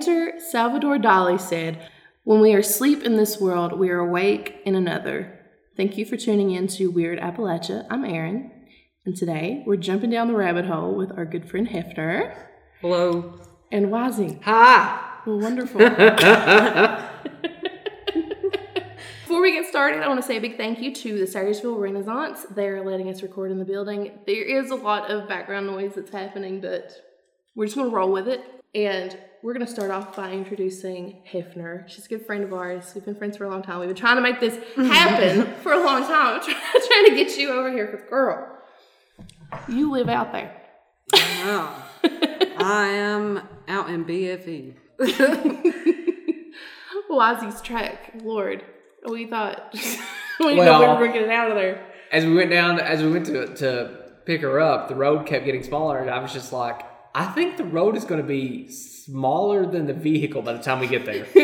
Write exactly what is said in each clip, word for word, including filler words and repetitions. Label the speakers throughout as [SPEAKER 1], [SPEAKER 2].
[SPEAKER 1] painter Salvador Dali said, "When we are asleep in this world, we are awake in another." Thank you for tuning in to Weird Appalachia. I'm Erin, and today we're jumping down the rabbit hole with our good friend Hefner.
[SPEAKER 2] Hello.
[SPEAKER 1] And Wazzy.
[SPEAKER 2] Hi.
[SPEAKER 1] Well, wonderful. Before we get started, I want to say a big thank you to the Syersville Renaissance. They're letting us record in the building. There is a lot of background noise that's happening, but we're just going to roll with it. And we're going to start off by introducing Hefner. She's a good friend of ours. We've been friends for a long time. We've been trying to make this happen for a long time. I'm trying to get you over here because, girl, you live out there.
[SPEAKER 2] Wow. I am out in B F E.
[SPEAKER 1] Wazzy's track, Lord. We thought we
[SPEAKER 3] well,
[SPEAKER 1] we were getting out of there.
[SPEAKER 3] As we went down, as we went to to pick her up, the road kept getting smaller, and I was just like, I think the road is going to be smaller than the vehicle by the time we get there.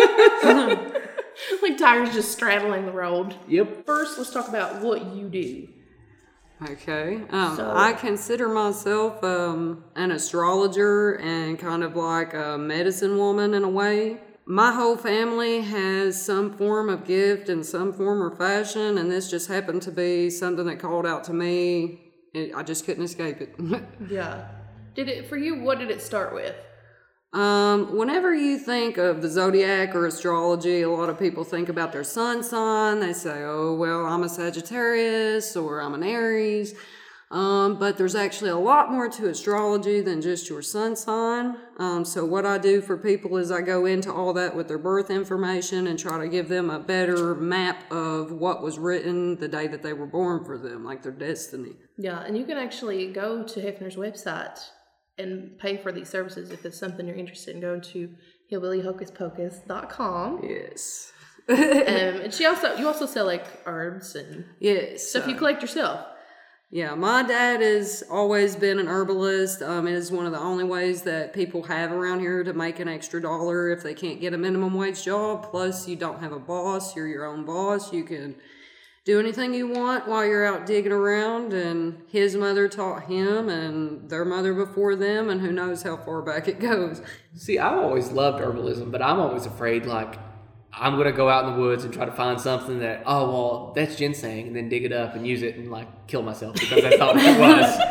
[SPEAKER 1] Like tires just straddling the road.
[SPEAKER 3] Yep.
[SPEAKER 1] First, let's talk about what you do.
[SPEAKER 2] Okay. Um,
[SPEAKER 1] So-
[SPEAKER 2] I consider myself um, an astrologer and kind of like a medicine woman in a way. My whole family has some form of gift in some form or fashion, and this just happened to be something that called out to me. It, I just couldn't escape it.
[SPEAKER 1] Yeah. Did it for you? What did it start with?
[SPEAKER 2] Um, whenever you think of the zodiac or astrology, a lot of people think about their sun sign. They say, oh, well, I'm a Sagittarius or I'm an Aries. Um, but there's actually a lot more to astrology than just your sun sign. Um, so what I do for people is I go into all that with their birth information and try to give them a better map of what was written the day that they were born for them, like their destiny.
[SPEAKER 1] Yeah, and you can actually go to Hefner's website and pay for these services if it's something you're interested in. Going to hillbilly hocus pocus dot com.
[SPEAKER 2] Yes.
[SPEAKER 1] um, and she also you also sell like herbs and
[SPEAKER 2] Yes.
[SPEAKER 1] stuff you
[SPEAKER 2] uh,
[SPEAKER 1] collect yourself.
[SPEAKER 2] Yeah, my dad has always been an herbalist. Um, it is one of the only ways that people have around here to make an extra dollar if they can't get a minimum wage job. Plus, you don't have a boss. You're your own boss. You can do anything you want while you're out digging around. And his mother taught him and their mother before them, and who knows how far back it goes.
[SPEAKER 3] See, I've always loved herbalism, but I'm always afraid, like, I'm going to go out in the woods and try to find something that, oh, well, that's ginseng, and then dig it up and use it and, like, kill myself because that's not what it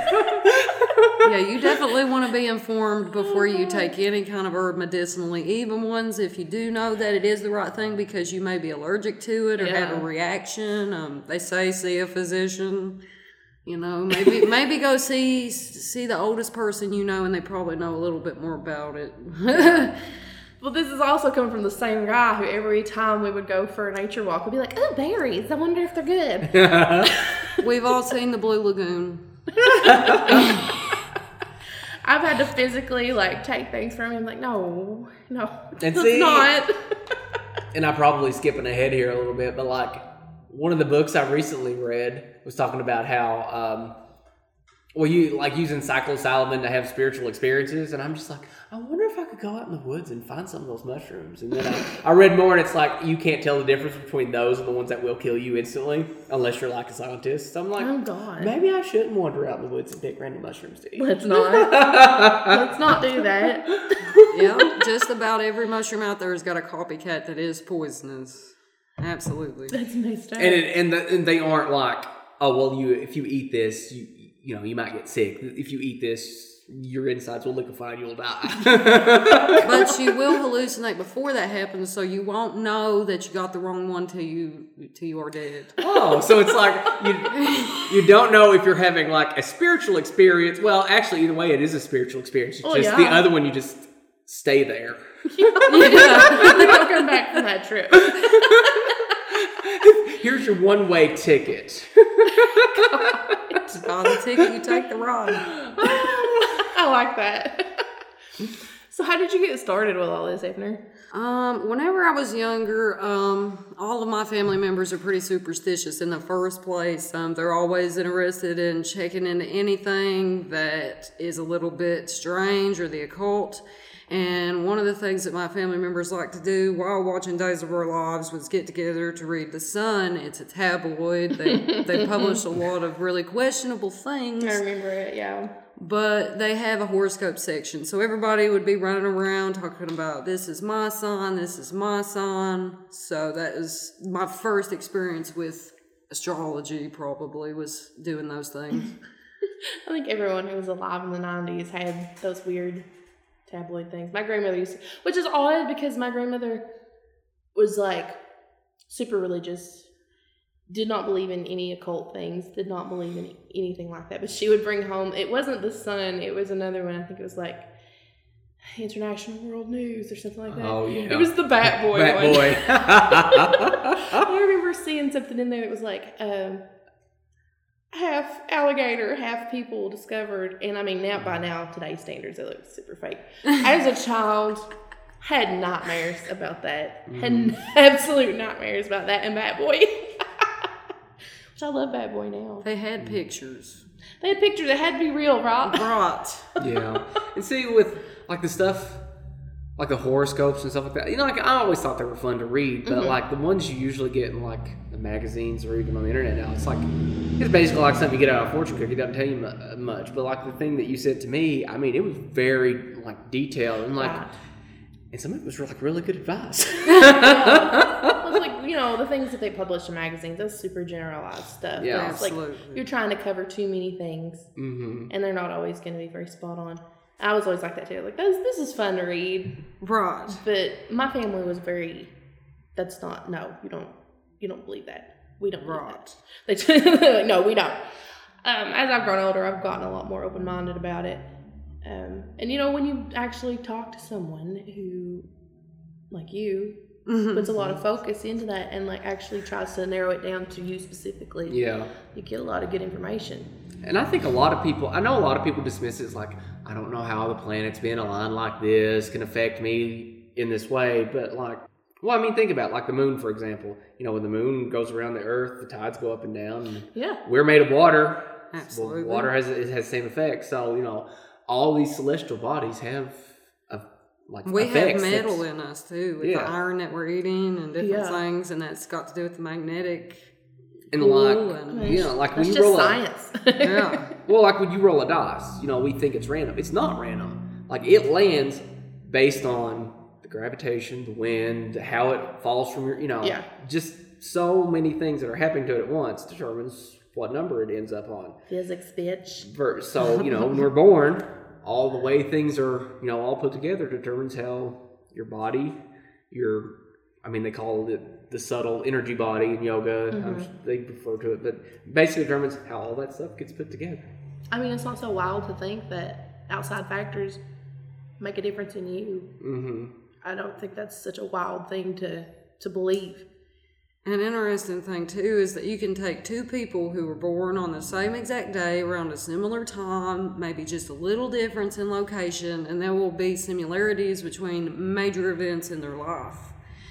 [SPEAKER 3] was.
[SPEAKER 2] Yeah, you definitely want to be informed before you take any kind of herb medicinally, even ones if you do know that it is the right thing because you may be allergic to it or
[SPEAKER 1] Yeah.
[SPEAKER 2] have a reaction. Um, they say see a physician. You know, maybe maybe go see see the oldest person you know, and they probably know a little bit more about it.
[SPEAKER 1] Well, this is also coming from the same guy who every time we would go for a nature walk would be like, oh, berries. I wonder if they're good.
[SPEAKER 2] We've all seen the Blue Lagoon.
[SPEAKER 1] I've had to physically like take things from him. Like, no, no,
[SPEAKER 3] And
[SPEAKER 1] it's
[SPEAKER 3] see-
[SPEAKER 1] not.
[SPEAKER 3] And I'm probably skipping ahead here a little bit, but, like, one of the books I recently read was talking about how, um, well, you, like, using psilocybin to have spiritual experiences, and I'm just like, I wonder if I could go out in the woods and find some of those mushrooms. And then I, I read more, and it's like, you can't tell the difference between those and the ones that will kill you instantly, unless you're, like, a scientist. So I'm like,
[SPEAKER 1] Oh, God.
[SPEAKER 3] maybe I shouldn't wander out in the woods and pick random mushrooms to eat.
[SPEAKER 1] Let's not. Let's not do that.
[SPEAKER 2] Yeah, just about every mushroom out there has got a copycat that is poisonous. Absolutely.
[SPEAKER 1] That's messed up.
[SPEAKER 3] And it, and, the, and they aren't like, oh, well, you if you eat this, you you know, you might get sick. If you eat this, your insides will liquefy and you'll die.
[SPEAKER 2] But you will hallucinate before that happens, so you won't know that you got the wrong one till you till you are dead.
[SPEAKER 3] Oh, so it's like you you don't know if you're having like a spiritual experience. Well, actually, either way, it is a spiritual experience. It's
[SPEAKER 1] Oh,
[SPEAKER 3] just
[SPEAKER 1] yeah.
[SPEAKER 3] the other one, you just stay there.
[SPEAKER 2] Yeah.
[SPEAKER 1] We're not coming back from that trip.
[SPEAKER 3] Here's your one-way ticket.
[SPEAKER 2] Buy the ticket, you take the ride.
[SPEAKER 1] I like that. So how did you get started with all this, Hefner?
[SPEAKER 2] Um, whenever I was younger, um, all of my family members are pretty superstitious in the first place. Um, they're always interested in checking into anything that is a little bit strange or the occult. And one of the things that my family members like to do while watching Days of Our Lives was get together to read The Sun. It's a tabloid. They, they publish a lot of really questionable things.
[SPEAKER 1] I remember it, yeah.
[SPEAKER 2] But they have a horoscope section. So everybody would be running around talking about, this is my sign, this is my sign. So that is my first experience with astrology, probably, was doing those things.
[SPEAKER 1] I think everyone who was alive in the nineties had those weird tabloid things. My grandmother used to, which is odd because my grandmother was like super religious, did not believe in any occult things, did not believe in anything like that. But she would bring home, it wasn't The Sun, it was another one. I think it was like International World News or something like that.
[SPEAKER 3] Oh, yeah.
[SPEAKER 1] It was the Bat Boy
[SPEAKER 3] Bat
[SPEAKER 1] one.
[SPEAKER 3] Boy.
[SPEAKER 1] I remember seeing something in there that was like, um, half alligator, half people discovered. And I mean, now by now, today's standards, it looks super fake. As a child, had nightmares about that.
[SPEAKER 3] Mm.
[SPEAKER 1] Had absolute nightmares about that and Bat Boy. Which I love Bat Boy now.
[SPEAKER 2] They had pictures.
[SPEAKER 1] They had pictures that had to be real, right?
[SPEAKER 2] Right.
[SPEAKER 3] Yeah. And see, with like the stuff, like the horoscopes and stuff like that, you know, like I always thought they were fun to read, but
[SPEAKER 1] Mm-hmm.
[SPEAKER 3] like the ones you usually get in like the magazines or even on the internet now, it's like, it's basically like something you get out of a fortune cookie. It doesn't tell you mu- much. But like the thing that you said to me, I mean, it was very like detailed and like,
[SPEAKER 1] Right.
[SPEAKER 3] and some of it was like really good advice.
[SPEAKER 1] Well, it's like, you know, the things that they publish in magazines, that's super generalized stuff.
[SPEAKER 3] Yeah.
[SPEAKER 1] It's like
[SPEAKER 2] Absolutely.
[SPEAKER 1] you're trying to cover too many things,
[SPEAKER 3] Mm-hmm.
[SPEAKER 1] and they're not always going to be very spot on. I was always like that too. Like, this, this is fun to read,
[SPEAKER 2] Right.
[SPEAKER 1] but my family was very. That's not. No, you don't. You don't believe that. We don't believe
[SPEAKER 2] Right.
[SPEAKER 1] that. They like, no, we don't. Um, as I've grown older, I've gotten a lot more open minded about it. Um, and you know, when you actually talk to someone who, like you, puts a lot of focus into that and like actually tries to narrow it down to you specifically,
[SPEAKER 3] Yeah.
[SPEAKER 1] you get a lot of good information.
[SPEAKER 3] And I think a lot of people, I know a lot of people dismiss it as like, I don't know how the planets being aligned like this can affect me in this way, but like, well, I mean, think about it, like the moon, for example. You know, when the moon goes around the earth, the tides go up and down. And
[SPEAKER 1] Yeah.
[SPEAKER 3] we're made of water.
[SPEAKER 2] Absolutely.
[SPEAKER 3] Well, water has it has the same effect. So, you know, all these celestial bodies have a, like
[SPEAKER 2] We
[SPEAKER 3] effects.
[SPEAKER 2] have metal
[SPEAKER 3] that's-
[SPEAKER 2] in us too, with
[SPEAKER 3] Yeah.
[SPEAKER 2] the iron that we're eating and different
[SPEAKER 1] Yeah.
[SPEAKER 2] things, and that's got to do with the magnetic.
[SPEAKER 3] and
[SPEAKER 2] pool
[SPEAKER 3] like,
[SPEAKER 2] and-
[SPEAKER 3] you know, like when
[SPEAKER 1] That's
[SPEAKER 3] you
[SPEAKER 1] just
[SPEAKER 3] roll a,
[SPEAKER 1] science.
[SPEAKER 2] Yeah.
[SPEAKER 3] well, like when you roll a dice, you know, we think it's random. It's not random. Like it lands based on the gravitation, the wind, how it falls from your, you know,
[SPEAKER 1] Yeah.
[SPEAKER 3] just so many things that are happening to it at once determines what number it ends up on.
[SPEAKER 1] Physics, bitch.
[SPEAKER 3] Ver- So, you know, when we're born, all the way things are, you know, all put together determines how your body, your, I mean, they call it the subtle energy body in yoga. I'm s- they refer to it, but basically determines how all that stuff gets put together.
[SPEAKER 1] I mean, it's not so wild to think that outside factors make a difference in you.
[SPEAKER 3] Mm-hmm.
[SPEAKER 1] I don't think that's such a wild thing to, to believe.
[SPEAKER 2] An interesting thing too is that you can take two people who were born on the same exact day around a similar time, maybe just a little difference in location, and there will be similarities between major events in their life.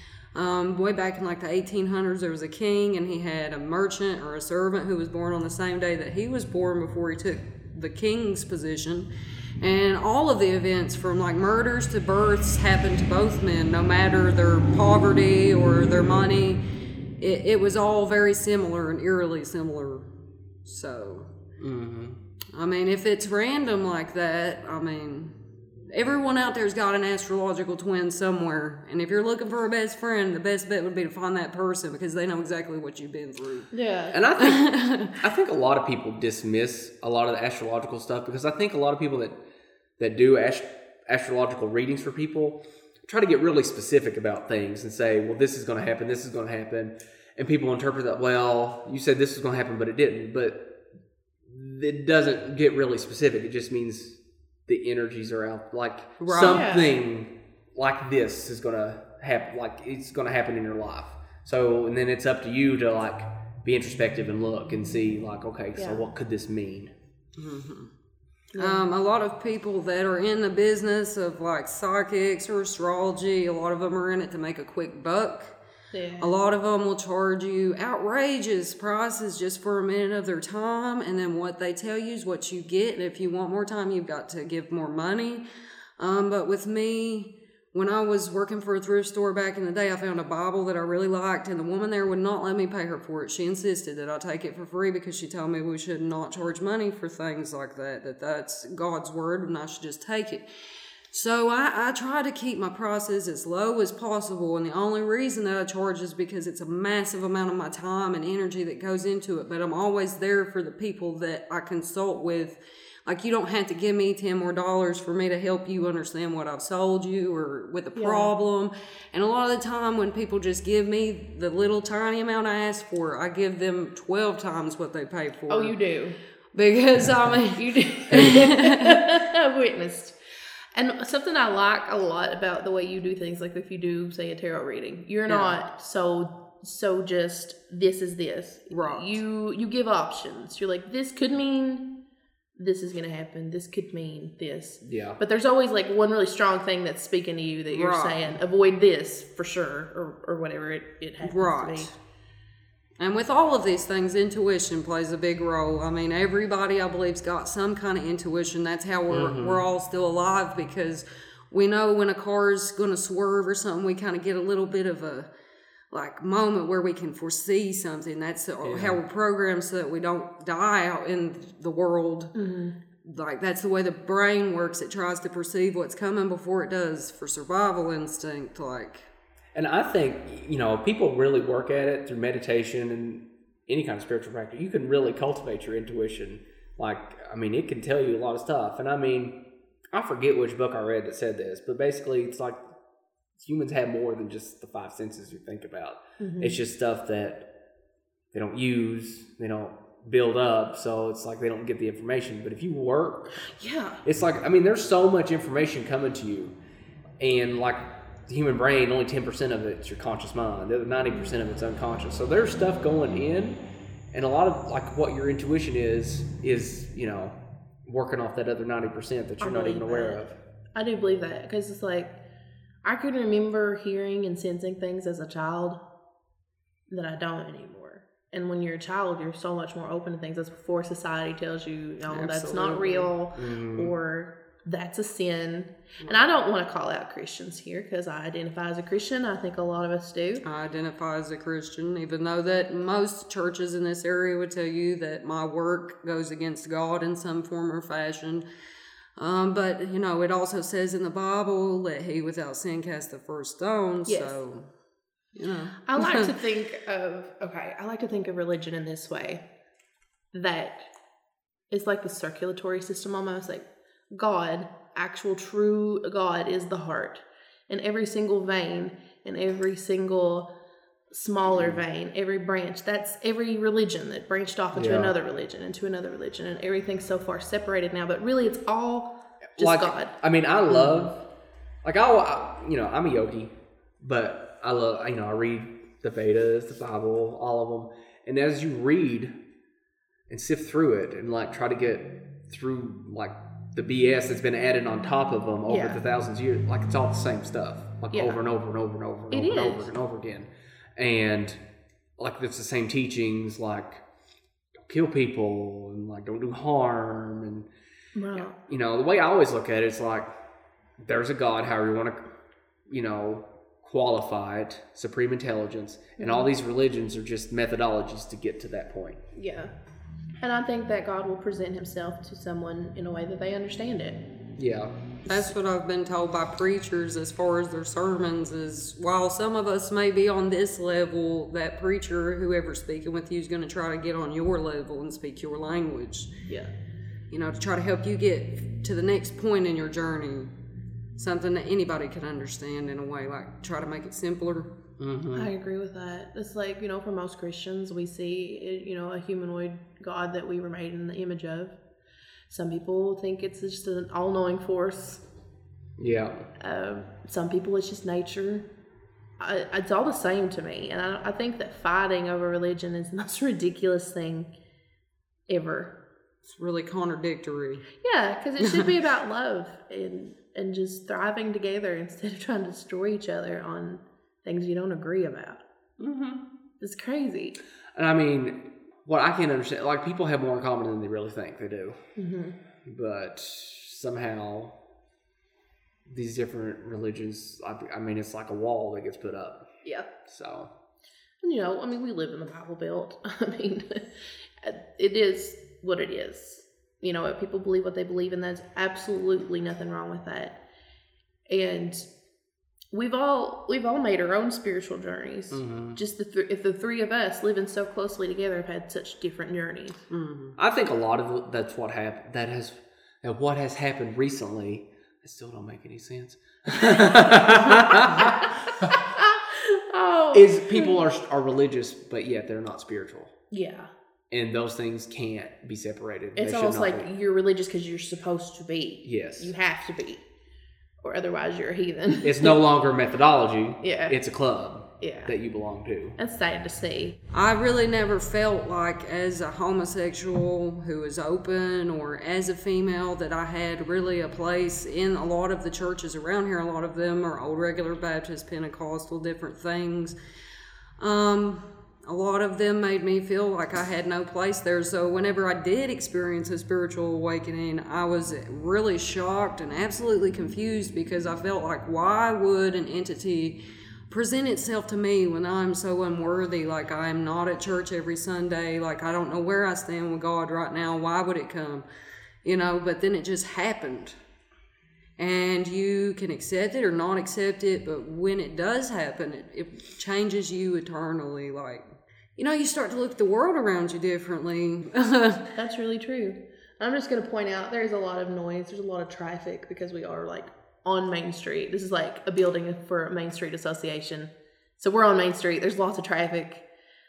[SPEAKER 2] Um, way back in like the eighteen hundreds, there was a king, and he had a merchant or a servant who was born on the same day that he was born before he took the king's position. And all of the events from like murders to births happened to both men, no matter their poverty or their money. It, it was all very similar and eerily similar. So,
[SPEAKER 3] Mm-hmm.
[SPEAKER 2] I mean, if it's random like that, I mean, everyone out there's got an astrological twin somewhere. And if you're looking for a best friend, the best bet would be to find that person because they know exactly what you've been through.
[SPEAKER 1] Yeah.
[SPEAKER 3] And I think I think a lot of people dismiss a lot of the astrological stuff because I think a lot of people that that do ast- astrological readings for people try to get really specific about things and say, well, this is going to happen, this is going to happen, and people interpret that, well, you said this was going to happen, but it didn't. But it doesn't get really specific. It just means the energies are out, like
[SPEAKER 2] Right.
[SPEAKER 3] something like this is going to happen, like it's going to happen in your life. So, and then it's up to you to like be introspective and look and see, like, okay,
[SPEAKER 1] Yeah.
[SPEAKER 3] so what could this mean?
[SPEAKER 2] Um, a lot of people that are in the business of like psychics or astrology, a lot of them are in it to make a quick buck.
[SPEAKER 1] Yeah.
[SPEAKER 2] A lot of them will charge you outrageous prices just for a minute of their time, and then what they tell you is what you get. And if you want more time, you've got to give more money. Um, but with me, when I was working for a thrift store back in the day, I found a Bible that I really liked, and the woman there would not let me pay her for it. She insisted that I take it for free because she told me we should not charge money for things like that, that that's God's word and I should just take it. So I, I try to keep my prices as low as possible, and the only reason that I charge is because it's a massive amount of my time and energy that goes into it, but I'm always there for the people that I consult with. Like, you don't have to give me ten more dollars for me to help you understand what I've sold you or with a problem. Yeah. And a lot of the time when people just give me the little tiny amount I ask for, I give them twelve times what they pay for.
[SPEAKER 1] Oh, you do?
[SPEAKER 2] Because, I mean...
[SPEAKER 1] You do. I've witnessed. And something I like a lot about the way you do things, like if you do, say, a tarot reading, you're yeah. not so... so just, this is this.
[SPEAKER 2] Right.
[SPEAKER 1] You, you give options. You're like, this could mean... this is going to happen. This could mean this.
[SPEAKER 3] Yeah.
[SPEAKER 1] But there's always like one really strong thing that's speaking to you that you're
[SPEAKER 2] right.
[SPEAKER 1] saying, avoid this for sure, or, or whatever it, it happens
[SPEAKER 2] right.
[SPEAKER 1] to be.
[SPEAKER 2] And with all of these things, intuition plays a big role. I mean, everybody, I believe's got some kind of intuition. That's how we're, mm-hmm. we're all still alive, because we know when a car's going to swerve or something, we kind of get a little bit of a like moment where we can foresee something. That's yeah. how we're programmed, so that we don't die out in the world. Mm-hmm. Like, that's the way the brain works. It tries to perceive what's coming before it does, for survival instinct. Like,
[SPEAKER 3] and I think, you know, people really work at it through meditation and any kind of spiritual practice. You can really cultivate your intuition. Like, I mean, it can tell you a lot of stuff. And I mean, I forget which book I read that said this, but basically it's like humans have more than just the five senses you think about. Mm-hmm. It's just stuff that they don't use, they don't build up, so it's like they don't get the information. But if you work,
[SPEAKER 1] yeah,
[SPEAKER 3] it's like, I mean, there's so much information coming to you, and like the human brain, only ten percent of it's your conscious mind, the other ninety percent of it's unconscious. So there's stuff going in, and a lot of like what your intuition is is you know working off that other ninety percent that you're not even aware
[SPEAKER 1] that.
[SPEAKER 3] of.
[SPEAKER 1] I do believe that, because it's like, I can remember hearing and sensing things as a child that I don't anymore. And when you're a child, you're so much more open to things. That's before society tells you, no, Absolutely. That's not real, mm. or that's a sin. And I don't want to call out Christians here, because I identify as a Christian. I think a lot of us do.
[SPEAKER 2] I identify as a Christian, even though that most churches in this area would tell you that my work goes against God in some form or fashion. Um, but, you know, it also says in the Bible, let he without sin cast the first stone. Yes. So, you know.
[SPEAKER 1] I like to think of, okay, I like to think of religion in this way. That it's like the circulatory system almost. Like God, actual true God, is the heart. And every single vein, and every single smaller vein, every branch, that's every religion that branched off into yeah. another religion, into another religion, and everything's so far separated now, but really it's all just
[SPEAKER 3] like,
[SPEAKER 1] God.
[SPEAKER 3] I mean, I love, like, I, I, you know, I'm a yogi, but I love, you know, I read the Vedas, the Bible, all of them, and as you read and sift through it and, like, try to get through, like, the B S that's been added on top of them over yeah. the thousands of years, like, it's all the same stuff, like, yeah. over and over and over and over and
[SPEAKER 1] it
[SPEAKER 3] over and
[SPEAKER 1] is.
[SPEAKER 3] over and over again. And like it's the same teachings, like don't kill people and like don't do harm, and
[SPEAKER 1] wow.
[SPEAKER 3] you know the way I always look at it is like there's a God, however you want to, you know, qualify it, supreme intelligence, and all these religions are just methodologies to get to that point.
[SPEAKER 1] Yeah, and I think that God will present Himself to someone in a way that they understand it.
[SPEAKER 3] Yeah.
[SPEAKER 2] That's what I've been told by preachers as far as their sermons is, while some of us may be on this level, that preacher, whoever's speaking with you, is going to try to get on your level and speak your language.
[SPEAKER 1] Yeah.
[SPEAKER 2] You know, to try to help you get to the next point in your journey. Something that anybody can understand in a way, like try to make it simpler.
[SPEAKER 1] Mm-hmm. I agree with that. It's like, you know, for most Christians, we see, you know, a humanoid God that we were made in the image of. Some people think it's just an all-knowing force.
[SPEAKER 3] Yeah.
[SPEAKER 1] Uh, some people it's just nature. I, it's all the same to me. And I, I think that fighting over religion is the most ridiculous thing ever.
[SPEAKER 2] It's really contradictory.
[SPEAKER 1] Yeah, because it should be about love and, and just thriving together instead of trying to destroy each other on things you don't agree about.
[SPEAKER 2] Mm-hmm.
[SPEAKER 1] It's crazy.
[SPEAKER 3] And I mean... What I can't understand, like, people have more in common than they really think they do.
[SPEAKER 1] Mm-hmm.
[SPEAKER 3] But somehow these different religions. I, I mean, it's like a wall that gets put up.
[SPEAKER 1] Yeah.
[SPEAKER 3] So,
[SPEAKER 1] and you know, I mean, we live in the Bible Belt. I mean, it is what it is. You know, people believe what they believe, and there's absolutely nothing wrong with that. And we've all we've all made our own spiritual journeys. Mm-hmm. Just the th- if the three of us living so closely together have had such different journeys.
[SPEAKER 3] Mm-hmm. I think a lot of that's what happened. That has that what has happened recently. It still don't make any sense. oh. Is people are are religious, but yet they're not spiritual.
[SPEAKER 1] Yeah.
[SPEAKER 3] And those things can't be separated.
[SPEAKER 1] It's
[SPEAKER 3] they
[SPEAKER 1] almost like be. You're religious because you're supposed to be.
[SPEAKER 3] Yes.
[SPEAKER 1] You have to be. Or otherwise you're a heathen.
[SPEAKER 3] It's no longer methodology.
[SPEAKER 1] Yeah.
[SPEAKER 3] It's a club.
[SPEAKER 1] Yeah.
[SPEAKER 3] That you belong to.
[SPEAKER 1] That's sad to see.
[SPEAKER 2] I really never felt like as a homosexual who is open or as a female that I had really a place in a lot of the churches around here. A lot of them are old regular Baptist, Pentecostal, different things. Um... A lot of them made me feel like I had no place there. So whenever I did experience a spiritual awakening, I was really shocked and absolutely confused because I felt like, why would an entity present itself to me when I'm so unworthy? Like, I'm not at church every Sunday. Like, I don't know where I stand with God right now. Why would it come? You know, but then it just happened. And you can accept it or not accept it, but when it does happen, it, it changes you eternally. Like, you know, you start to look at the world around you differently.
[SPEAKER 1] That's really true. I'm just going to point out there's a lot of noise. There's a lot of traffic because we are like on Main Street. This is like a building for Main Street Association. So we're on Main Street. There's lots of traffic.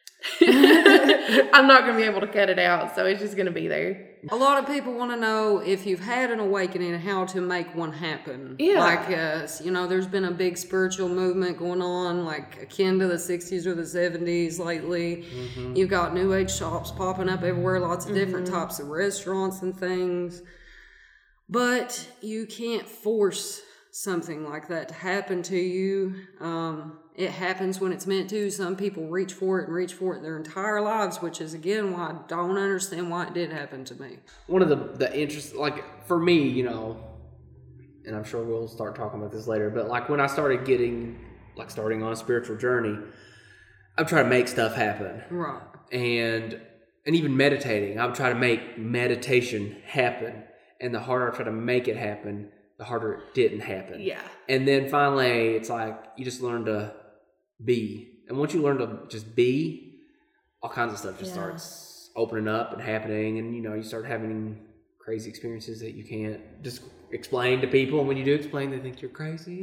[SPEAKER 1] I'm not going to be able to cut it out. So it's just going to be there.
[SPEAKER 2] A lot of people want to know if you've had an awakening and how to make one happen.
[SPEAKER 1] Yeah.
[SPEAKER 2] Like, uh, you know, there's been a big spiritual movement going on, like akin to the sixties or the seventies lately. Mm-hmm. You've got New Age shops popping up everywhere, lots of different mm-hmm. types of restaurants and things. But you can't force something like that to happen to you. Um, it happens when it's meant to. Some people reach for it and reach for it their entire lives, which is, again, why I don't understand why it did happen to me.
[SPEAKER 3] One of the, the interest, like, for me, you know, and I'm sure we'll start talking about this later, but, like, when I started getting, like, starting on a spiritual journey, I'm trying to make stuff happen.
[SPEAKER 2] Right.
[SPEAKER 3] And, and even meditating, I would try to make meditation happen. And the harder I try to make it happen, the harder it didn't happen.
[SPEAKER 1] Yeah.
[SPEAKER 3] And then finally, it's like you just learn to be. And once you learn to just be, all kinds of stuff just yeah. starts opening up and happening. And, you know, you start having crazy experiences that you can't just explain to people. And when you do explain, they think you're crazy.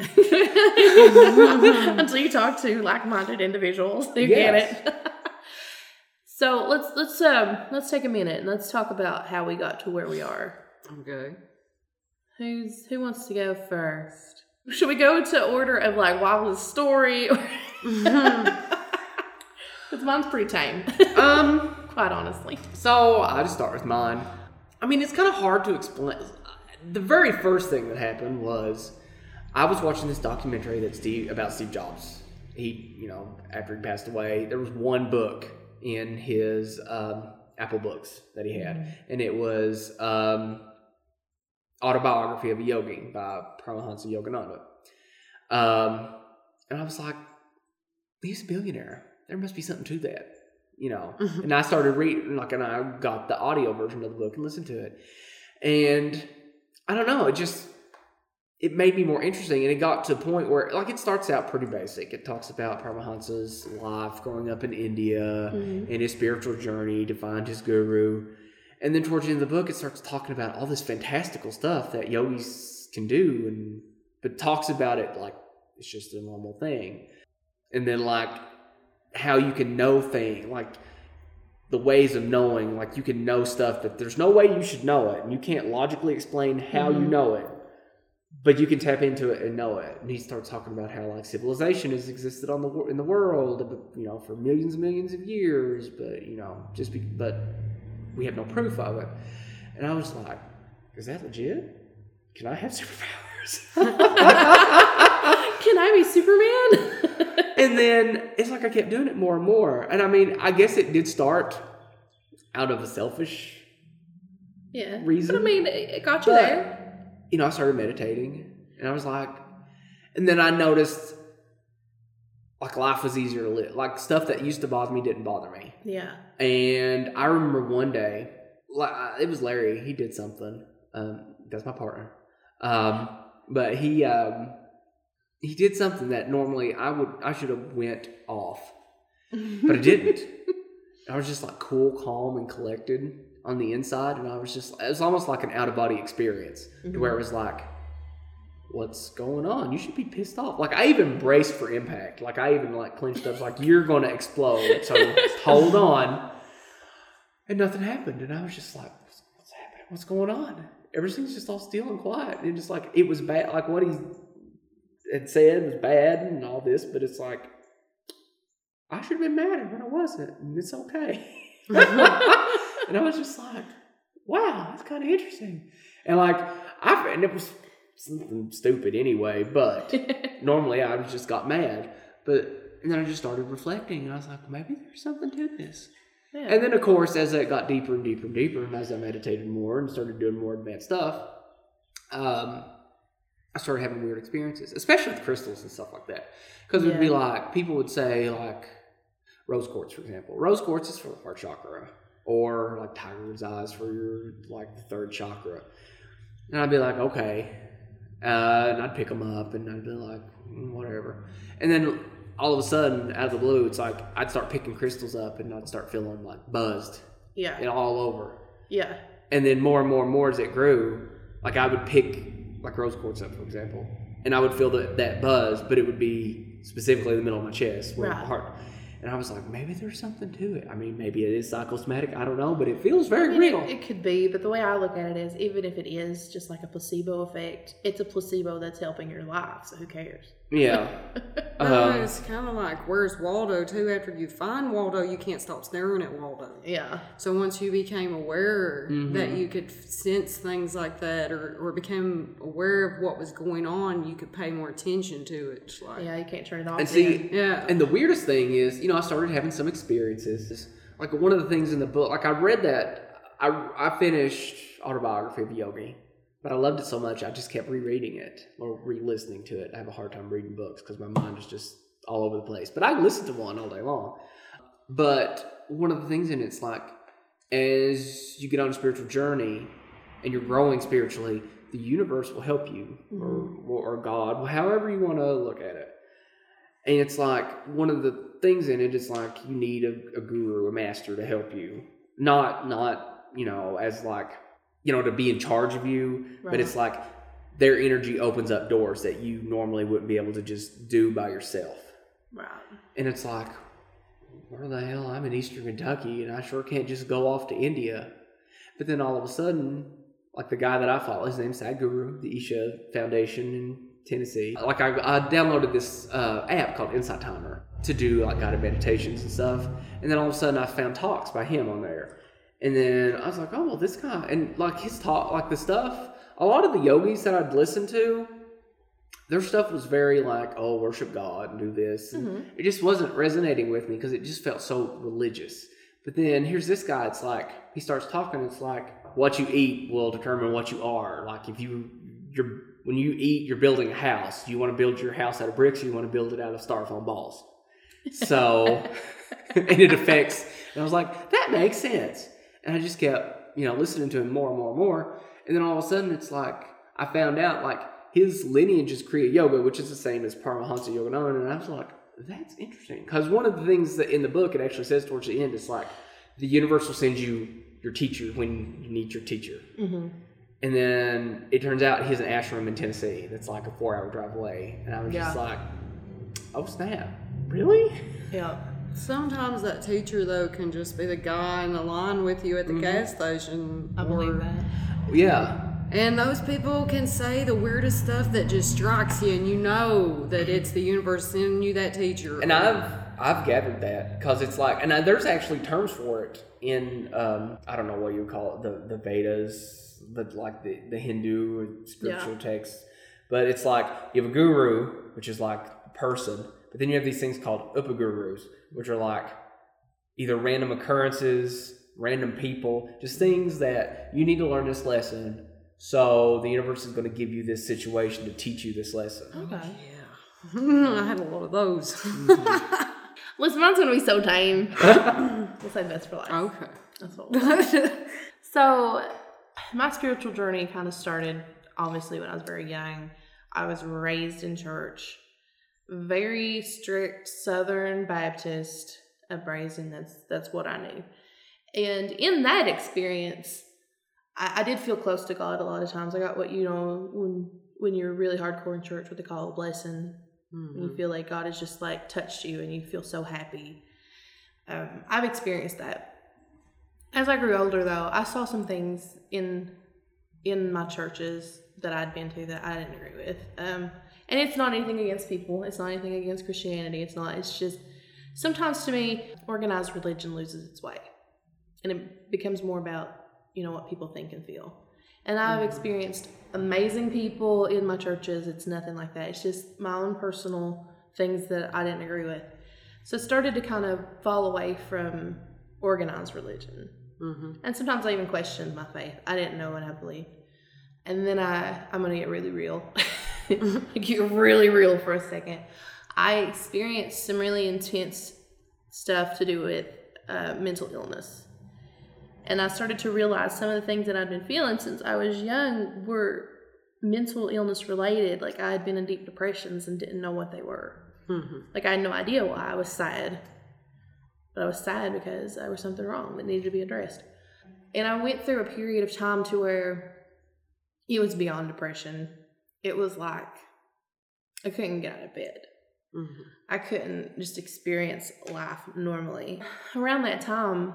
[SPEAKER 1] Until you talk to like-minded individuals who
[SPEAKER 3] yes.
[SPEAKER 1] get it. So let's let's um let's take a minute and let's talk about how we got to where we are.
[SPEAKER 2] Okay.
[SPEAKER 1] Who's who wants to go first? Should we go to order of like wildest story? Because mine's pretty tame.
[SPEAKER 3] Um,
[SPEAKER 1] quite honestly.
[SPEAKER 3] So I'll just start with mine. I mean, it's kind of hard to explain. The very first thing that happened was I was watching this documentary that Steve about Steve Jobs. He, you know, after he passed away, there was one book in his um, Apple books that he had, mm-hmm. and it was um, Autobiography of a Yogi by Paramahansa Yogananda. Um, and I was like, he's a billionaire. There must be something to that, you know. Mm-hmm. And I started reading, like, and I got the audio version of the book and listened to it. And I don't know, it just, it made me more interesting. And it got to a point where, like, it starts out pretty basic. It talks about Paramahansa's life growing up in India mm-hmm. and his spiritual journey to find his guru. And then towards the end of the book, it starts talking about all this fantastical stuff that yogis can do, and but talks about it like it's just a normal thing. And then, like, how you can know things, like the ways of knowing, like you can know stuff that there's no way you should know it, and you can't logically explain how mm-hmm. you know it, but you can tap into it and know it. And he starts talking about how, like, civilization has existed on the in the world, you know, for millions and millions of years, but you know, just be, but we have no proof of it. And I was like, is that legit? Can I have superpowers?
[SPEAKER 1] Can I be Superman?
[SPEAKER 3] And then it's like I kept doing it more and more. And I mean, I guess it did start out of a selfish
[SPEAKER 1] yeah.
[SPEAKER 3] reason.
[SPEAKER 1] But I mean, it got you
[SPEAKER 3] but,
[SPEAKER 1] there.
[SPEAKER 3] You know, I started meditating. And I was like, and then I noticed like life was easier to live. Like stuff that used to bother me didn't bother me.
[SPEAKER 1] Yeah.
[SPEAKER 3] And I remember one day, like it was Larry. He did something. Um, that's my partner. Um, but he um, he did something that normally I would I should have went off, but I didn't. I was just like cool, calm, and collected on the inside, and I was just it was almost like an out of body experience, mm-hmm. to where it was like, what's going on? You should be pissed off. Like I even braced for impact. Like I even like clenched up, like you're gonna explode. So hold on. And nothing happened, and I was just like, what's, what's happening? What's going on? Everything's just all still and quiet. And just like it was bad. Like what he had said was bad and all this, but it's like I should have been madder when I wasn't, and it's okay. And I was just like, wow, that's kind of interesting. And like I, and it was something stupid anyway, but normally I just got mad. But and then I just started reflecting, and I was like, maybe there's something to this. Yeah. And then of course, as it got deeper and deeper and deeper, and as I meditated more and started doing more advanced stuff, um, I started having weird experiences, especially with crystals and stuff like that. Because it would yeah. be like, people would say like, rose quartz, for example. Rose quartz is for the heart chakra, or like tiger's eyes for your like the third chakra. And I'd be like, okay. Uh, and I'd pick them up, and I'd be like, mm, whatever. And then all of a sudden, out of the blue, it's like I'd start picking crystals up, and I'd start feeling like buzzed.
[SPEAKER 1] Yeah.
[SPEAKER 3] And all over.
[SPEAKER 1] Yeah.
[SPEAKER 3] And then more and more and more as it grew, like I would pick like rose quartz up, for example, and I would feel that, that buzz, but it would be specifically in the middle of my chest, where
[SPEAKER 1] right.
[SPEAKER 3] my heart. And I was like, maybe there's something to it. I mean, maybe it is psychosomatic. I don't know, but it feels very
[SPEAKER 1] I mean,
[SPEAKER 3] real.
[SPEAKER 1] It, it could be, but the way I look at it is, even if it is just like a placebo effect, it's a placebo that's helping your life, so who cares?
[SPEAKER 3] Yeah.
[SPEAKER 2] Well,
[SPEAKER 3] um,
[SPEAKER 2] it's kind of like, where's Waldo, too? After you find Waldo, you can't stop staring at Waldo.
[SPEAKER 1] Yeah.
[SPEAKER 2] So once you became aware
[SPEAKER 3] mm-hmm.
[SPEAKER 2] that you could sense things like that, or, or became aware of what was going on, you could pay more attention to it. Like,
[SPEAKER 1] yeah, you can't turn it off.
[SPEAKER 3] And see,
[SPEAKER 1] then.
[SPEAKER 2] yeah.
[SPEAKER 3] And the weirdest thing is, you know, I started having some experiences. Like one of the things in the book, like I read that, I, I finished Autobiography of a Yogi. But I loved it so much, I just kept rereading it or re-listening to it. I have a hard time reading books because my mind is just all over the place. But I can listen to one all day long. But one of the things in it's like, as you get on a spiritual journey and you're growing spiritually, the universe will help you, mm-hmm. or, or God, however you want to look at it. And it's like, one of the things in it is like, you need a, a guru, a master to help you. Not, not, you know, as like, you know, to be in charge of you, right. But it's like their energy opens up doors that you normally wouldn't be able to just do by yourself.
[SPEAKER 1] Right.
[SPEAKER 3] And it's like, where the hell? I'm in Eastern Kentucky, and I sure can't just go off to India. But then all of a sudden, like the guy that I follow, his name's Sadhguru, the Isha Foundation in Tennessee. Like I, I downloaded this uh, app called Insight Timer to do like guided meditations and stuff. And then all of a sudden I found talks by him on there. And then I was like, oh, well, this guy, and like his talk, like the stuff, a lot of the yogis that I'd listened to, their stuff was very like, oh, worship God and do this. And mm-hmm. It just wasn't resonating with me because it just felt so religious. But then here's this guy, it's like, he starts talking, it's like, what you eat will determine what you are. Like if you, you're, when you eat, you're building a house. Do you want to build your house out of bricks, or you want to build it out of styrofoam balls? So, and it affects, and I was like, that makes sense. And I just kept, you know, listening to him more and more and more. And then all of a sudden, it's like, I found out, like, his lineage is Kriya Yoga, which is the same as Paramahansa Yogananda. And I was like, that's interesting. Because one of the things that in the book, it actually says towards the end, it's like, the universe will send you your teacher when you need your teacher. Mm-hmm. And then it turns out he has an ashram in Tennessee that's like a four-hour drive away. And I was yeah. just like, oh, snap. Really?
[SPEAKER 1] Yeah.
[SPEAKER 2] Sometimes that teacher, though, can just be the guy in the line with you at the mm-hmm. gas station.
[SPEAKER 1] I believe that.
[SPEAKER 3] Yeah.
[SPEAKER 2] And those people can say the weirdest stuff that just strikes you, and you know that it's the universe sending you that teacher.
[SPEAKER 3] And I've I've gathered that because it's like, and I, there's actually terms for it in, um, I don't know what you would call it, the, the Vedas, but like the, the Hindu spiritual yeah. texts. But it's like you have a guru, which is like a person, but then you have these things called upagurus, which are like either random occurrences, random people, just things that you need to learn this lesson So the universe is going to give you this situation to teach you this lesson.
[SPEAKER 1] Okay.
[SPEAKER 2] Yeah. I had a lot of those.
[SPEAKER 1] Listen, mine's gonna be so tame. We'll say best for last.
[SPEAKER 2] Okay.
[SPEAKER 1] That's what we'll say. So, my spiritual journey kind of started, obviously, when I was very young. I was raised in church. Very strict Southern Baptist upbringing. That's, that's what I knew. And in that experience, I, I did feel close to God a lot of times. I got what, you know, when, when you're really hardcore in church, what they call a blessing. Mm-hmm. You feel like God has just like touched you and you feel so happy. Um, I've experienced that. As I grew older though, I saw some things in in my churches that I'd been to that I didn't agree with. Um, and it's not anything against people. It's not anything against Christianity. It's not. It's just sometimes to me, organized religion loses its way. And it becomes more about, you know, what people think and feel. And I've experienced amazing people in my churches. It's nothing like that. It's just my own personal things that I didn't agree with. So I started to kind of fall away from organized religion. Mm-hmm. And sometimes I even questioned my faith. I didn't know what I believed. And then I, I'm going to get really real. Get really real for a second. I experienced some really intense stuff to do with uh, mental illness. And I started to realize some of the things that I'd been feeling since I was young were mental illness related. Like I had been in deep depressions and didn't know what they were. Mm-hmm. Like I had no idea why I was sad. But I was sad because there was something wrong that needed to be addressed. And I went through a period of time to where it was beyond depression. It was like I couldn't get out of bed. Mm-hmm. I couldn't just experience life normally. Around that time,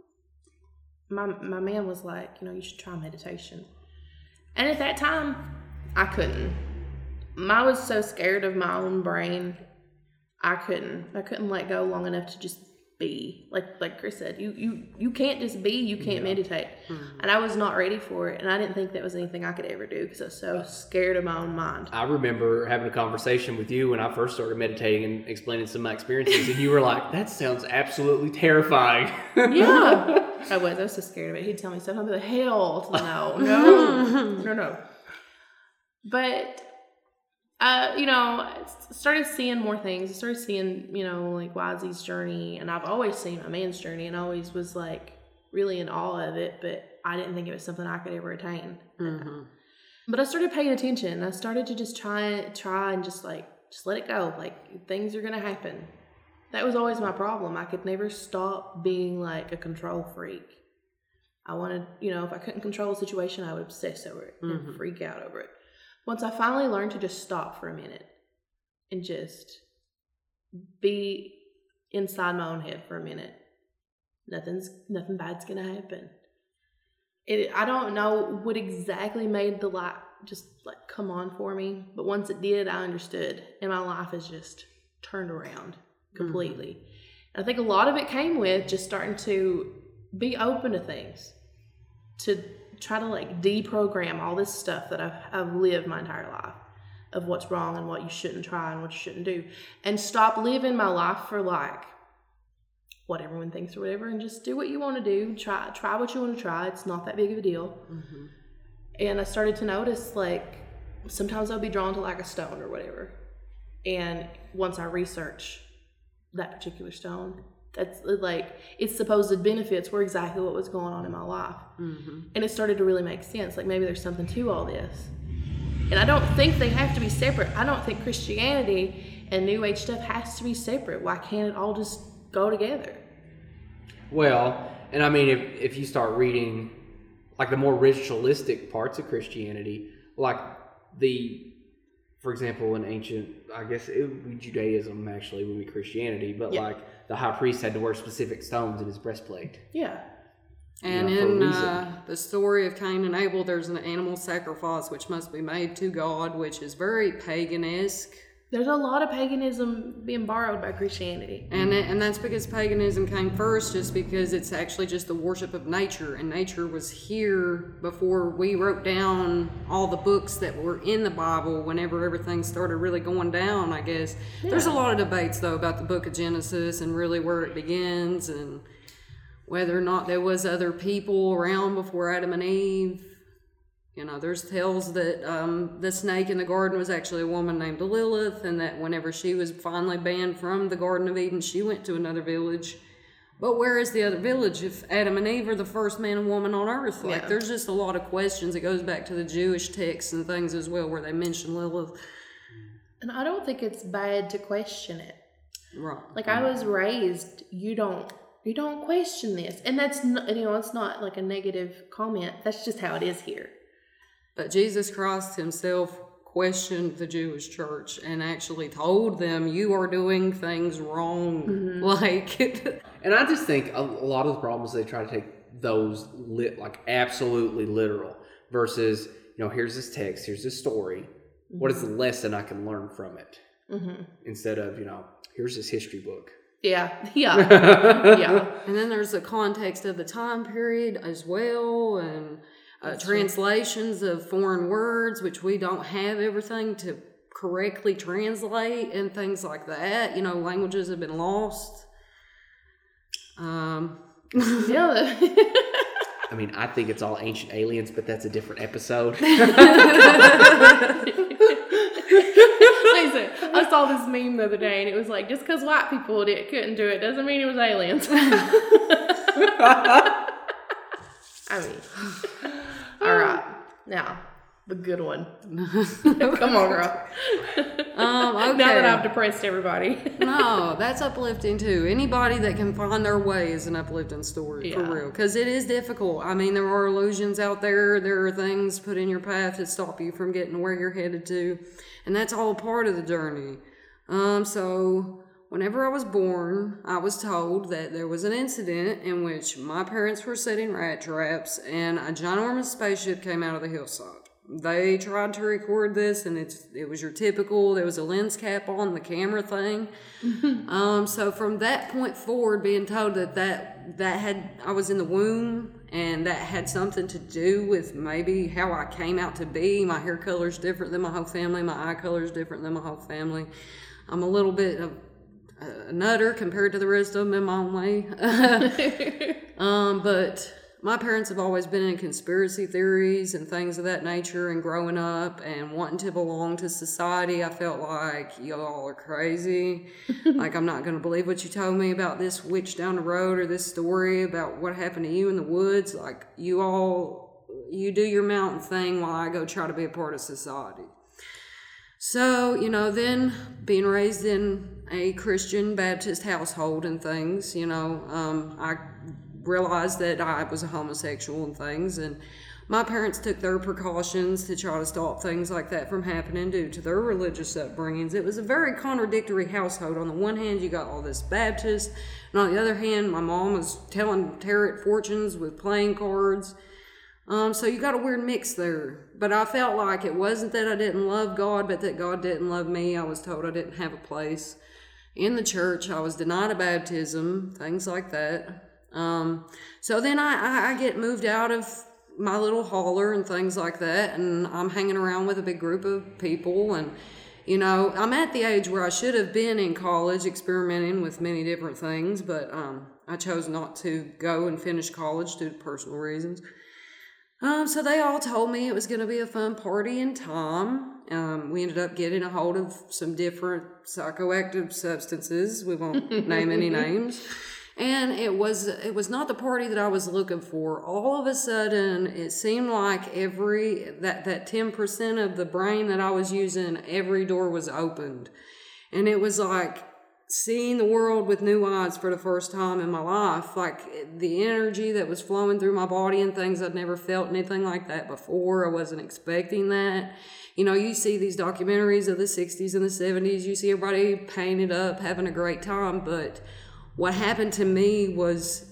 [SPEAKER 1] my my man was like, you know, you should try meditation. And at that time, I couldn't. I was so scared of my own brain. I couldn't. I couldn't let go long enough to just be. Like like Chris said, you you, you can't just be. You can't yeah. meditate. Mm-hmm. And I was not ready for it. And I didn't think that was anything I could ever do because I was so scared of my own mind.
[SPEAKER 3] I remember having a conversation with you when I first started meditating and explaining some of my experiences. And you were like, that sounds absolutely terrifying.
[SPEAKER 1] Yeah. I was. I was so scared of it. He'd tell me stuff. I'd be like, hell no. No. no, no. But, uh, you know, I started seeing more things. I started seeing, you know, like Y Z's journey. And I've always seen my man's journey and always was like really in awe of it. But I didn't think it was something I could ever attain. Mm-hmm. But I started paying attention. I started to just try, try and just like, just let it go. Like things are going to happen. That was always my problem. I could never stop being like a control freak. I wanted, you know, if I couldn't control a situation, I would obsess over it mm-hmm. and freak out over it. Once I finally learned to just stop for a minute and just be inside my own head for a minute, nothing's, nothing bad's gonna happen. It, I don't know what exactly made the light just like come on for me, but once it did, I understood, and my life has just turned around completely. Mm-hmm. I think a lot of it came with just starting to be open to things, to try to like deprogram all this stuff that I've, I've lived my entire life of what's wrong and what you shouldn't try and what you shouldn't do, and stop living my life for like what everyone thinks or whatever, and just do what you want to do. Try try what you want to try. It's not that big of a deal. Mm-hmm. And I started to notice like sometimes I'll be drawn to like a stone or whatever, and once I research that particular stone, that's like its supposed benefits were exactly what was going on in my life. Mm-hmm. And it started to really make sense. Like maybe there's something to all this. And I don't think they have to be separate. I don't think Christianity and New Age stuff has to be separate. Why can't it all just go together?
[SPEAKER 3] Well, and I mean, if, if you start reading like the more ritualistic parts of Christianity, like the, for example, in ancient, I guess it would be Judaism actually would be Christianity, but yeah. like the high priest had to wear specific stones in his breastplate.
[SPEAKER 1] Yeah.
[SPEAKER 2] And you know, in uh, the story of Cain and Abel, there's an animal sacrifice which must be made to God, which is very paganisque.
[SPEAKER 1] There's a lot of paganism being borrowed by Christianity.
[SPEAKER 2] And it, and that's because paganism came first, just because it's actually just the worship of nature. And nature was here before we wrote down all the books that were in the Bible, whenever everything started really going down, I guess. Yeah. There's a lot of debates, though, about the book of Genesis and really where it begins and whether or not there was other people around before Adam and Eve. You know, there's tales that um, the snake in the garden was actually a woman named Lilith, and that whenever she was finally banned from the Garden of Eden, she went to another village. But where is the other village if Adam and Eve are the first man and woman on earth? Like,
[SPEAKER 1] Yeah.
[SPEAKER 2] there's just a lot of questions. It goes back to the Jewish texts and things as well, where they mention Lilith.
[SPEAKER 1] And I don't think it's bad to question it.
[SPEAKER 2] Right.
[SPEAKER 1] Like, I was raised, you don't, you don't question this. And that's, not, you know, it's not like a negative comment. That's just how it is here.
[SPEAKER 2] But Jesus Christ himself questioned the Jewish church and actually told them, you are doing things wrong.
[SPEAKER 1] Mm-hmm.
[SPEAKER 2] Like,
[SPEAKER 3] And I just think a, a lot of the problems, they try to take those lit like absolutely literal versus, you know, here's this text, here's this story. Mm-hmm. What is the lesson I can learn from it? Mm-hmm. Instead of, you know, here's this history book.
[SPEAKER 1] Yeah, yeah, yeah.
[SPEAKER 2] And then there's the context of the time period as well, and uh, translations of foreign words, which we don't have everything to correctly translate and things like that. You know, languages have been lost. Um,
[SPEAKER 1] Yeah.
[SPEAKER 3] I mean, I think it's all ancient aliens, but that's a different episode.
[SPEAKER 1] Listen, I saw this meme the other day, and it was like, just because white people did, couldn't do it doesn't mean it was aliens. I mean, all right, now the good one. Come on, girl.
[SPEAKER 2] Um, okay.
[SPEAKER 1] Now that I've depressed everybody.
[SPEAKER 2] No, that's uplifting too. Anybody that can find their way is an uplifting story,
[SPEAKER 1] Yeah.
[SPEAKER 2] for real. Because it is difficult. I mean, there are illusions out there. There are things put in your path that stop you from getting where you're headed to. And that's all part of the journey. Um, so whenever I was born, I was told that there was an incident in which my parents were setting rat traps and a ginormous spaceship came out of the hillside. They tried to record this, and it's it was your typical, there was a lens cap on the camera thing. um, so from that point forward, being told that, that that had, I was in the womb, and that had something to do with maybe how I came out to be. My hair color's different than my whole family. My eye color's different than my whole family. I'm a little bit of a nutter compared to the rest of them in my own way. um, but... My parents have always been in conspiracy theories and things of that nature, and growing up and wanting to belong to society, I felt like y'all are crazy. Like, I'm not going to believe what you told me about this witch down the road or this story about what happened to you in the woods. Like, you all, you do your mountain thing while I go try to be a part of society. So, you know, then being raised in a Christian Baptist household and things, you know, um, I realized that I was a homosexual and things, and my parents took their precautions to try to stop things like that from happening due to their religious upbringings. It was a very contradictory household. On the one hand, you got all this Baptist, and on the other hand, my mom was telling tarot fortunes with playing cards. Um, so you got a weird mix there. But I felt like it wasn't that I didn't love God, but that God didn't love me. I was told I didn't have a place in the church. I was denied a baptism, things like that. Um, so then I, I, I get moved out of my little holler and things like that, and I'm hanging around with a big group of people, and, you know, I'm at the age where I should have been in college experimenting with many different things, but um, I chose not to go and finish college due to personal reasons. Um, so they all told me it was going to be a fun party and time. Um, we ended up getting a hold of some different psychoactive substances. We won't name any names. And it was it was not the party that I was looking for. All of a sudden, it seemed like every, that, that ten percent of the brain that I was using, every door was opened. And it was like seeing the world with new eyes for the first time in my life. Like, the energy that was flowing through my body and things, I'd never felt anything like that before. I wasn't expecting that. You know, you see these documentaries of the sixties and the seventies, you see everybody painted up, having a great time, but what happened to me was,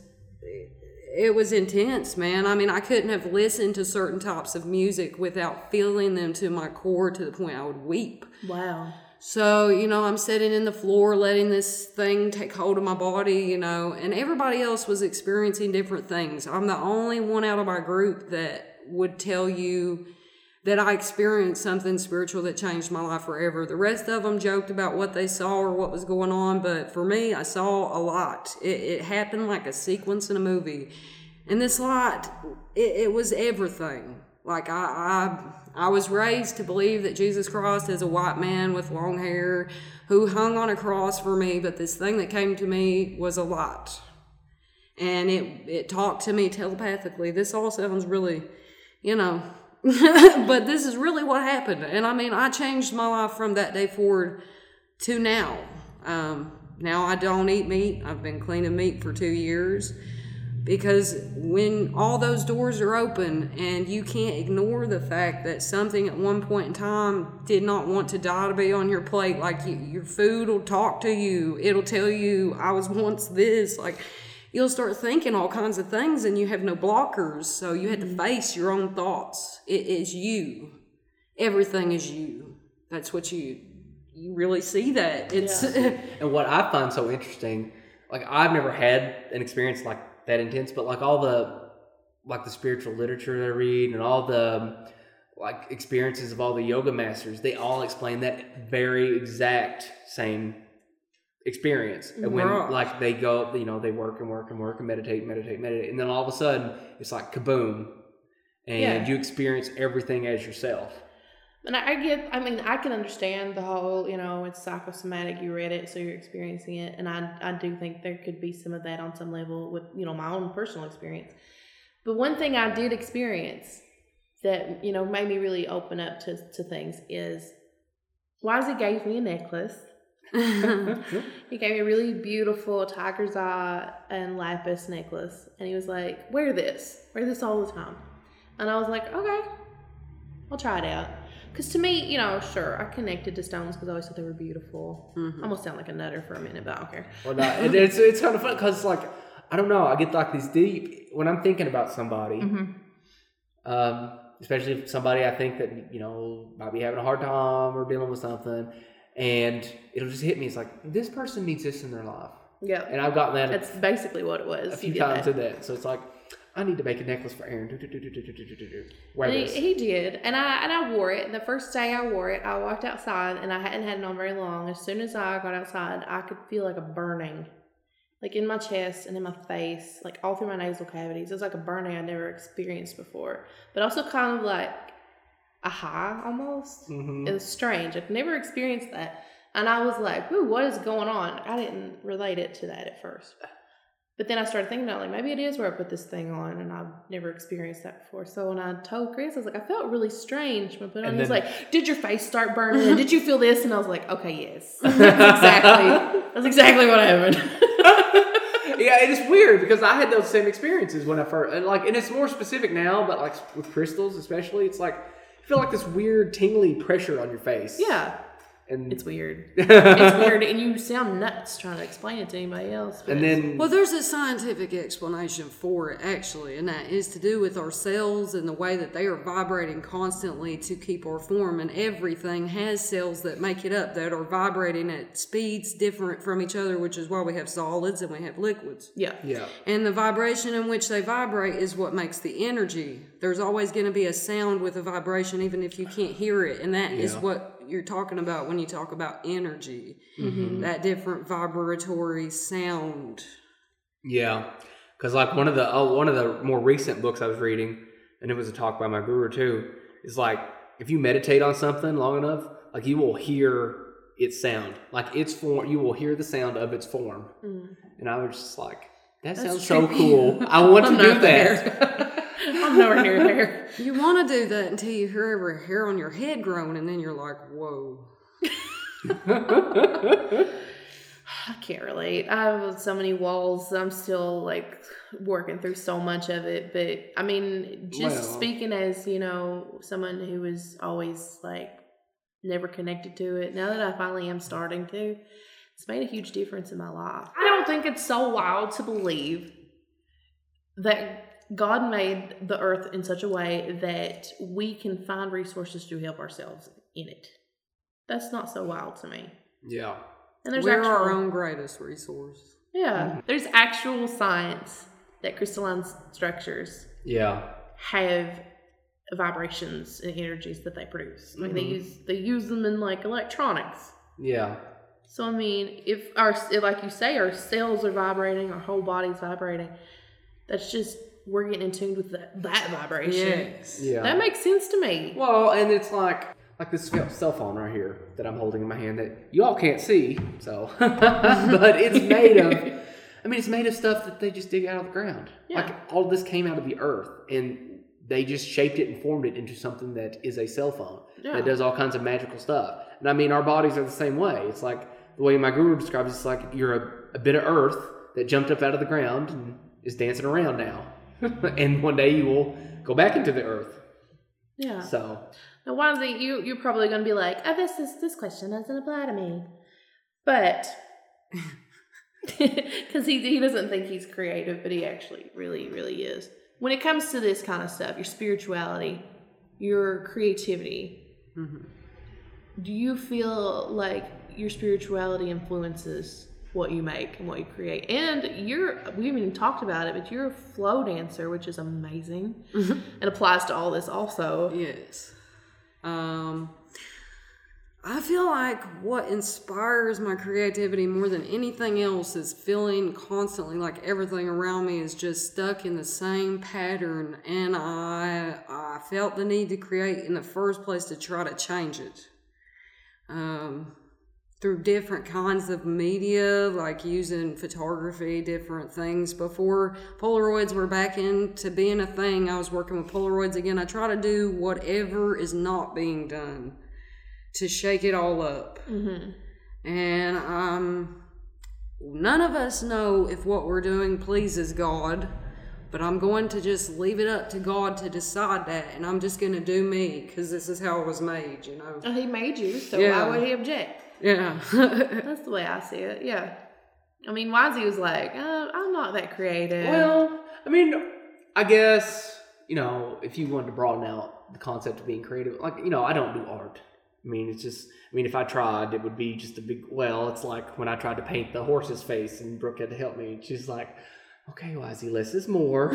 [SPEAKER 2] it was intense, man. I mean, I couldn't have listened to certain types of music without feeling them to my core to the point I would weep.
[SPEAKER 1] Wow.
[SPEAKER 2] So, you know, I'm sitting in the floor, letting this thing take hold of my body, you know, and everybody else was experiencing different things. I'm the only one out of my group that would tell you that I experienced something spiritual that changed my life forever. The rest of them joked about what they saw or what was going on, but for me, I saw a lot. It, it happened like a sequence in a movie. And this light, it, it was everything. Like I, I, I was raised to believe that Jesus Christ is a white man with long hair who hung on a cross for me, but this thing that came to me was a light. And it, it talked to me telepathically. This all sounds really, you know, but this is really what happened. And I mean, I changed my life from that day forward to now. Um, now I don't eat meat. I've been cleaning meat for two years. Because when all those doors are open and you can't ignore the fact that something at one point in time did not want to die to be on your plate, like you, your food will talk to you. It'll tell you, I was once this. Like, you'll start thinking all kinds of things and you have no blockers. So you have to face your own thoughts. It is you. Everything is you. That's what you, you really see that. It's
[SPEAKER 1] Yeah.
[SPEAKER 3] And what I find so interesting, like I've never had an experience like that intense, but like all the like the spiritual literature that I read and all the like experiences of all the yoga masters, they all explain that very exact same experience. And when
[SPEAKER 2] Right.
[SPEAKER 3] like they go, you know, they work and work and work and meditate, meditate, meditate, and then all of a sudden it's like kaboom, and
[SPEAKER 1] Yeah.
[SPEAKER 3] you experience everything as yourself.
[SPEAKER 1] And I I get, I mean, I can understand the whole, you know, it's psychosomatic, you read it, so you're experiencing it. And I, I do think there could be some of that on some level with, you know, my own personal experience. But one thing I did experience that, you know, made me really open up to, to things is Wise gave me a necklace. He gave me a really beautiful tiger's eye and lapis necklace. And he was like, wear this. Wear this all the time. And I was like, okay, I'll try it out. Because to me, you know, sure, I connected to stones because I always thought they were beautiful.
[SPEAKER 2] Mhm.
[SPEAKER 1] I almost sound like a nutter for a minute, but I don't care.
[SPEAKER 3] Well, no, it, it's it's kind of fun because like I don't know, I get like these deep when I'm thinking about somebody,
[SPEAKER 1] Mm-hmm.
[SPEAKER 3] um, especially if somebody I think that you know might be having a hard time or dealing with something, and it'll just hit me. It's like this person needs this in their life,
[SPEAKER 1] Yeah.
[SPEAKER 3] and I've gotten that
[SPEAKER 1] That's basically what it was.
[SPEAKER 3] a
[SPEAKER 1] He
[SPEAKER 3] few
[SPEAKER 1] did
[SPEAKER 3] times
[SPEAKER 1] that.
[SPEAKER 3] in that. So it's like I need to make a necklace for Aaron. Do, do, do, do, do, do, do, do, do. Wear
[SPEAKER 1] And he,
[SPEAKER 3] this.
[SPEAKER 1] he did, and I and I wore it. And the first day I wore it, I walked outside, and I hadn't had it on very long. As soon as I got outside, I could feel like a burning, like in my chest and in my face, like all through my nasal cavities. It was like a burning I never experienced before, but also kind of like a high almost.
[SPEAKER 3] Mhm.
[SPEAKER 1] It was strange. I'd never experienced that, and I was like, "Ooh, what is going on?" I didn't relate it to that at first. But then I started thinking about, like, maybe it is where I put this thing on, and I've never experienced that before. So when I told Chris, I was like, I felt really strange when I put it on.
[SPEAKER 3] And
[SPEAKER 1] He was
[SPEAKER 3] then-
[SPEAKER 1] like, did your face start burning? And did you feel this? And I was like, okay, yes. That's exactly, that's exactly what happened.
[SPEAKER 3] Yeah, it is weird because I had those same experiences when I first, and like, and it's more specific now, but like with crystals especially, it's like you feel like this weird tingly pressure on your face.
[SPEAKER 1] Yeah,
[SPEAKER 3] and
[SPEAKER 1] it's weird. It's weird, and you sound nuts trying to explain it to anybody else. but
[SPEAKER 3] and
[SPEAKER 1] it's-
[SPEAKER 3] then
[SPEAKER 2] Well, there's a scientific explanation for it, actually, and that is to do with our cells and the way that they are vibrating constantly to keep our form. And everything has cells that make it up that are vibrating at speeds different from each other, which is why we have solids and we have liquids.
[SPEAKER 1] yeah,
[SPEAKER 3] yeah,
[SPEAKER 2] And the vibration in which they vibrate is what makes the energy. There's always going to be a sound with a vibration, even if you can't hear it. And that is
[SPEAKER 3] Yeah.
[SPEAKER 2] what you're talking about when you talk about energy.
[SPEAKER 3] Mm-hmm.
[SPEAKER 2] That different vibratory sound.
[SPEAKER 3] yeah, because like one of the oh, one of the more recent books I was reading, and it was a talk by my guru too. Is like if you meditate on something long enough, like you will hear its sound, like its form. You will hear the sound of its form,
[SPEAKER 1] Mm.
[SPEAKER 3] and I was just like, that
[SPEAKER 1] That's
[SPEAKER 3] sounds so
[SPEAKER 1] trippy.
[SPEAKER 3] cool. I want to
[SPEAKER 1] I'm
[SPEAKER 3] do
[SPEAKER 1] not
[SPEAKER 3] that.
[SPEAKER 1] there. I'm nowhere near there.
[SPEAKER 2] You want to do that until you hear every hair on your head growing, and then you're like, whoa.
[SPEAKER 1] I can't relate. I have so many walls. I'm still like working through so much of it. But I mean, just
[SPEAKER 3] Well.
[SPEAKER 1] speaking as, you know, someone who was always like never connected to it, now that I finally am starting to, it's made a huge difference in my life. I don't think it's so wild to believe that God made the earth in such a way that we can find resources to help ourselves in it. That's not so wild to me.
[SPEAKER 3] Yeah.
[SPEAKER 1] And there's
[SPEAKER 2] We're
[SPEAKER 1] actual,
[SPEAKER 2] our own greatest resource.
[SPEAKER 1] yeah, there's actual science that crystalline structures
[SPEAKER 3] Yeah.
[SPEAKER 1] have vibrations and energies that they produce. I mean, they
[SPEAKER 3] Mhm.
[SPEAKER 1] use they use them in like electronics.
[SPEAKER 3] Yeah.
[SPEAKER 1] So I mean, if our if, like you say, our cells are vibrating, our whole body's vibrating. That's just we're getting in tune with that, that vibration.
[SPEAKER 2] Yes.
[SPEAKER 3] Yeah.
[SPEAKER 1] That makes sense to me.
[SPEAKER 3] Well, and it's like like this cell phone right here that I'm holding in my hand that you all can't see, so but it's made of I mean it's made of stuff that they just dig out of the ground.
[SPEAKER 1] Yeah.
[SPEAKER 3] Like all this came out of the earth and they just shaped it and formed it into something that is a cell phone
[SPEAKER 1] Yeah.
[SPEAKER 3] that does all kinds of magical stuff. And I mean our bodies are the same way. It's like the way my guru describes it, it's like you're a, a bit of earth that jumped up out of the ground and is dancing around now. And one day you will go back into the earth.
[SPEAKER 1] Yeah.
[SPEAKER 3] So
[SPEAKER 1] Now, Wanzi, you, you're probably going to be like, oh, this, is, this question doesn't apply to me. But, because he, he doesn't think he's creative, but he actually really, really is. When it comes to this kind of stuff, your spirituality, your creativity,
[SPEAKER 2] Mm-hmm.
[SPEAKER 1] do you feel like your spirituality influences what you make and what you create? And you're, we haven't even talked about it, but you're a flow dancer, which is amazing.
[SPEAKER 2] Mm-hmm.
[SPEAKER 1] It applies to all this also.
[SPEAKER 2] Yes. Um, I feel like what inspires my creativity more than anything else is feeling constantly like everything around me is just stuck in the same pattern, and I I felt the need to create in the first place to try to change it. Um, through different kinds of media, like using photography, different things. Before Polaroids were back into being a thing, I was working with Polaroids again. I try to do whatever is not being done to shake it all up.
[SPEAKER 1] Mm-hmm.
[SPEAKER 2] And um, none of us know if what we're doing pleases God, but I'm going to just leave it up to God to decide that, and I'm just going to do me, because this is how I was made, you know?
[SPEAKER 1] Oh, he made you, so
[SPEAKER 2] Yeah.
[SPEAKER 1] why would he object?
[SPEAKER 2] Yeah.
[SPEAKER 1] That's the way I see it, yeah. I mean, Wazzy was like, uh, I'm not that creative.
[SPEAKER 3] Well, I mean, I guess, you know, if you wanted to broaden out the concept of being creative, like, you know, I don't do art. I mean, it's just, I mean, if I tried, it would be just a big, well, it's like when I tried to paint the horse's face and Brooke had to help me. She's like, okay, Wazzy, less is more.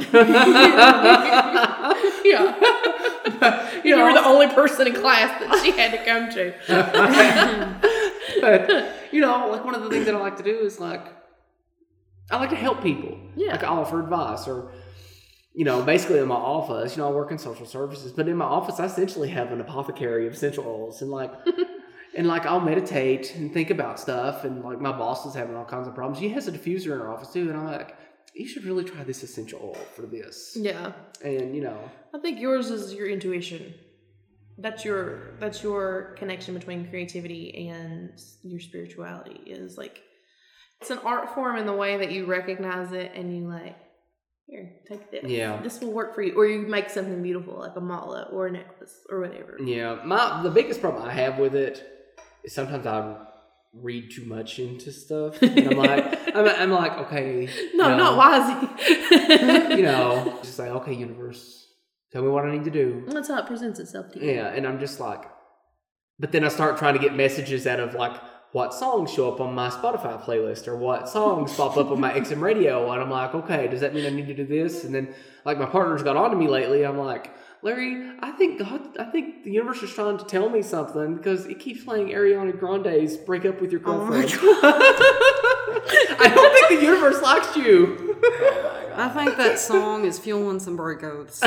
[SPEAKER 1] yeah.
[SPEAKER 3] you
[SPEAKER 1] You
[SPEAKER 3] know,
[SPEAKER 1] were the only person in class that she had to come to.
[SPEAKER 3] But, you know, like one of the things that I like to do is like, I like to help people.
[SPEAKER 1] Yeah.
[SPEAKER 3] Like I offer advice or, you know, basically in my office, you know, I work in social services, but in my office, I essentially have an apothecary of essential oils and like, and like I'll meditate and think about stuff. And like my boss is having all kinds of problems. She has a diffuser in her office too. And I'm like, you should really try this essential oil for this.
[SPEAKER 1] Yeah.
[SPEAKER 3] And, you know,
[SPEAKER 1] I think yours is your intuition. That's your that's your connection between creativity and your spirituality is like, it's an art form in the way that you recognize it and you like, here, take this.
[SPEAKER 3] Yeah.
[SPEAKER 1] This will work for you. Or you make something beautiful like a mala or a necklace or whatever.
[SPEAKER 3] yeah, my, the biggest problem I have with it is sometimes I read too much into stuff. And I'm like, I'm, I'm like, okay.
[SPEAKER 1] No,
[SPEAKER 3] you know,
[SPEAKER 1] not Wazzy.
[SPEAKER 3] you know, just like, okay, universe, tell me what I need to do.
[SPEAKER 1] That's how it presents itself to you.
[SPEAKER 3] Yeah, and I'm just like, but then I start trying to get messages out of like what songs show up on my Spotify playlist or what songs pop up on my X M radio, and I'm like, okay, does that mean I need to do this? And then like my partner's got on to me lately. I'm like, Larry, I think God, I think the universe is trying to tell me something because it keeps playing Ariana Grande's "Break Up with Your Girlfriend." Oh I don't think the universe likes you.
[SPEAKER 2] I think that song is fueling some breakups.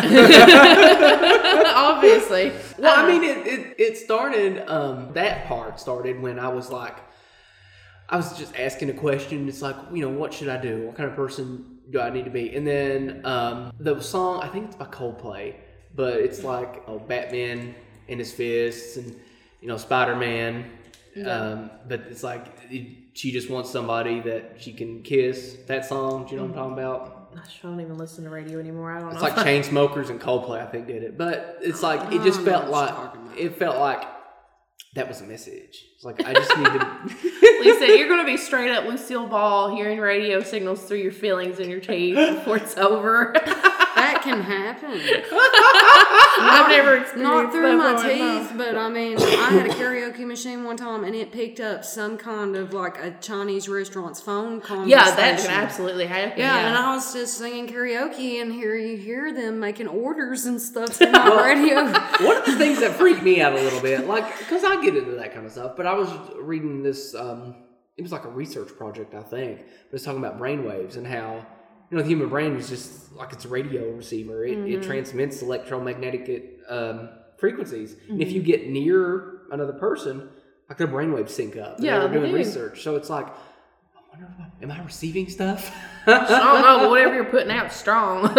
[SPEAKER 1] Obviously.
[SPEAKER 3] Well, I mean, it, it, it started, um, that part started when I was like, I was just asking a question. It's like, you know, what should I do? What kind of person do I need to be? And then um, the song, I think it's by Coldplay, but it's like oh, Batman and his fists and, you know, Spider-Man.
[SPEAKER 1] Yeah.
[SPEAKER 3] Um, but it's like, it, she just wants somebody that she can kiss. That song, do you know what I'm talking about?
[SPEAKER 1] Gosh, I don't even listen to radio anymore. I don't
[SPEAKER 3] It's
[SPEAKER 1] know.
[SPEAKER 3] like Chainsmokers and Coldplay, I think, did it. But it's like, it just
[SPEAKER 2] I know
[SPEAKER 3] felt
[SPEAKER 2] what
[SPEAKER 3] like,
[SPEAKER 2] you're talking about.
[SPEAKER 3] it felt like that was a message. It's like, I just need to...
[SPEAKER 1] Lisa, you're going to be straight up Lucille Ball hearing radio signals through your feelings in your teeth before it's over.
[SPEAKER 2] That can happen.
[SPEAKER 1] I've never experienced
[SPEAKER 2] Not through my
[SPEAKER 1] that before, no.
[SPEAKER 2] teeth, but I mean, I had a karaoke machine one time and it picked up some kind of like a Chinese restaurant's phone conversation.
[SPEAKER 1] Yeah, that can absolutely happen.
[SPEAKER 2] Yeah,
[SPEAKER 1] Yeah,
[SPEAKER 2] and I was just singing karaoke, and here you hear them making orders and stuff in my radio.
[SPEAKER 3] One of the things that freaked me out a little bit, like, because I get into that kind of stuff, but I was reading this, um, it was like a research project, I think, but it's talking about brainwaves and how you know, the human brain is just like it's a radio receiver. It,
[SPEAKER 1] Mm-hmm.
[SPEAKER 3] it transmits electromagnetic um, frequencies.
[SPEAKER 1] Mm-hmm.
[SPEAKER 3] And if you get near another person, like their brainwaves sync up. And
[SPEAKER 1] Yeah,
[SPEAKER 3] they were
[SPEAKER 1] they
[SPEAKER 3] doing
[SPEAKER 1] do.
[SPEAKER 3] research. So it's like, I wonder, if, am I receiving stuff?
[SPEAKER 1] I don't know, but whatever you're putting out is strong.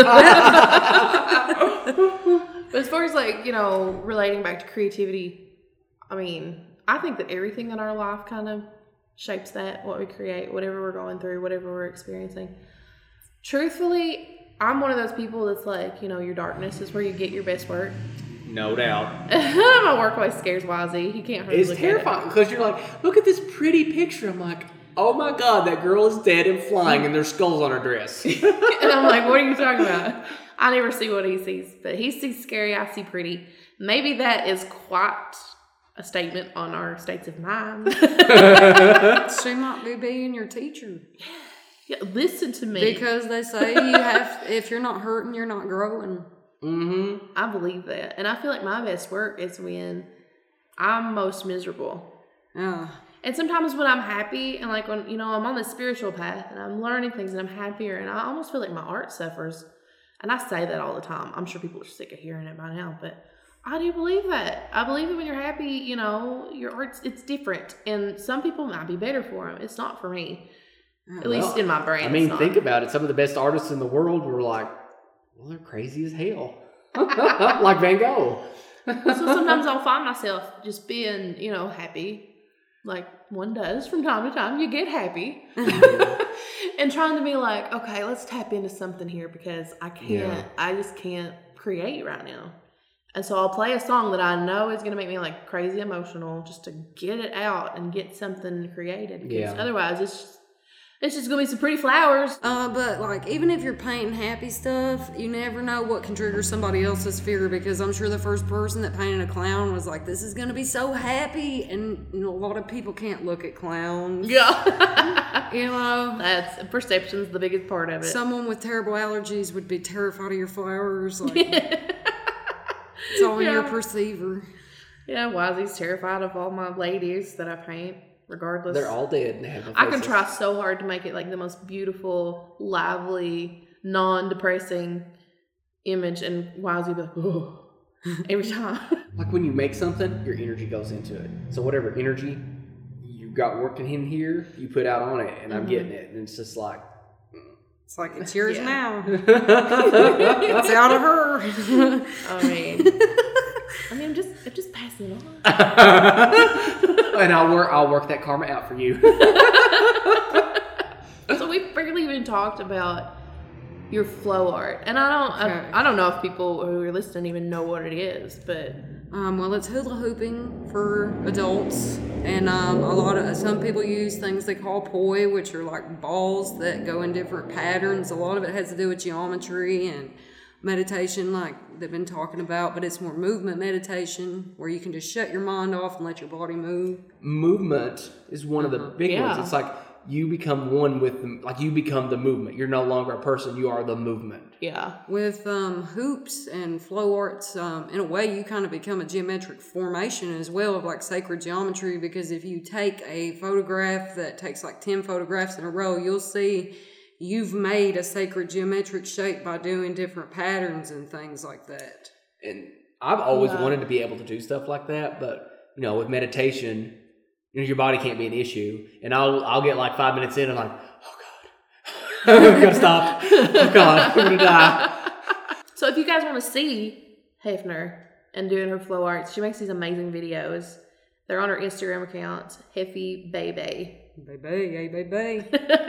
[SPEAKER 1] But as far as like, you know, relating back to creativity, I mean, I think that everything in our life kind of shapes that, what we create, whatever we're going through, whatever we're experiencing. Truthfully, I'm one of those people that's like, you know, your darkness is where you get your best work.
[SPEAKER 3] No doubt.
[SPEAKER 1] My work always scares Wazzy. He can't hardly
[SPEAKER 3] It's
[SPEAKER 1] look
[SPEAKER 3] terrifying because you're like, look at this pretty picture. I'm like, oh my God, that girl is dead and flying and there's skulls on her dress.
[SPEAKER 1] at it. And I'm like, what are you talking about? I never see what he sees, but he sees scary, I see pretty. Maybe that is quite a statement on our states of mind.
[SPEAKER 2] She might be being your teacher.
[SPEAKER 1] Yeah, listen to me.
[SPEAKER 2] Because they say you have, if you're not hurting, you're not growing.
[SPEAKER 3] Mm-hmm.
[SPEAKER 1] I believe that. And I feel like my best work is when I'm most miserable.
[SPEAKER 2] Yeah.
[SPEAKER 1] And sometimes when I'm happy and like when, you know, I'm on the spiritual path and I'm learning things and I'm happier and I almost feel like my art suffers. And I say that all the time. I'm sure people are sick of hearing it by now, but I do believe that. I believe that when you're happy, you know, your art's, it's different. And some people might be better for them. It's not for me. At
[SPEAKER 3] Well,
[SPEAKER 1] least in my brain.
[SPEAKER 3] I mean,
[SPEAKER 1] it's not.
[SPEAKER 3] think about it. Some of the best artists in the world were like, well, they're crazy as hell. Like Van Gogh.
[SPEAKER 1] So sometimes I'll find myself just being, you know, happy. Like one does from time to time. You get happy. And trying to be like, okay, let's tap into something here because I can't,
[SPEAKER 3] Yeah.
[SPEAKER 1] I just can't create right now. And so I'll play a song that I know is going to make me like crazy emotional just to get it out and get something created. Because
[SPEAKER 3] Yeah.
[SPEAKER 1] otherwise it's just, it's just going to be some pretty flowers.
[SPEAKER 2] Uh, but like, even if you're painting happy stuff, you never know what can trigger somebody else's fear, because I'm sure the first person that painted a clown was like, this is going to be so happy. And you know, a lot of people can't look at clowns.
[SPEAKER 1] Yeah.
[SPEAKER 2] You know,
[SPEAKER 1] That's, perception's the biggest part of it.
[SPEAKER 2] someone with terrible allergies would be terrified of your flowers. Like, it's all in your
[SPEAKER 1] Yeah.
[SPEAKER 2] perceiver.
[SPEAKER 1] Yeah, Wazzy's terrified of all my ladies that I paint, regardless.
[SPEAKER 3] They're all dead and they have no
[SPEAKER 1] I can
[SPEAKER 3] faces.
[SPEAKER 1] try so hard to make it like the most beautiful, lively, non-depressing image, and Wazzy be like, oh, every time.
[SPEAKER 3] Like when you make something, your energy goes into it. So whatever energy you got working in here, you put out on it, and I'm getting it. And it's just like,
[SPEAKER 2] It's like, it's yours
[SPEAKER 1] Yeah.
[SPEAKER 2] now. It's out of her.
[SPEAKER 1] I mean, I mean, I'm just, I'm just passing it on.
[SPEAKER 3] and I'll work, I'll work that karma out for you.
[SPEAKER 1] So we've barely even talked about your flow art, and I don't,
[SPEAKER 2] Okay.
[SPEAKER 1] I, I don't know if people who are listening even know what it is, but
[SPEAKER 2] Um, well, it's hula hooping for adults, and um, a lot of some people use things they call poi, which are like balls that go in different patterns. A lot of it has to do with geometry and meditation, like they've been talking about, but it's more movement meditation where you can just shut your mind off and let your body move.
[SPEAKER 3] Movement is one of the big
[SPEAKER 1] Yeah.
[SPEAKER 3] ones. It's like you become one with the, like you become the movement. You're no longer a person. You are the movement.
[SPEAKER 1] yeah.
[SPEAKER 2] With um, hoops and flow arts, um, in a way, you kind of become a geometric formation as well of like sacred geometry, because if you take a photograph that takes like ten photographs in a row, you'll see you've made a sacred geometric shape by doing different patterns and things like that.
[SPEAKER 3] And I've always
[SPEAKER 1] Yeah.
[SPEAKER 3] wanted to be able to do stuff like that, but you know, with meditation, you know, your body can't be an issue. And I'll I'll get like five minutes in and I'm like, oh God, I'm gonna stop. Oh God, I'm gonna die.
[SPEAKER 1] So if you guys want to see Hefner and doing her flow arts, she makes these amazing videos. They're on her Instagram account, Heffy Baby.
[SPEAKER 2] Baby, hey, baby.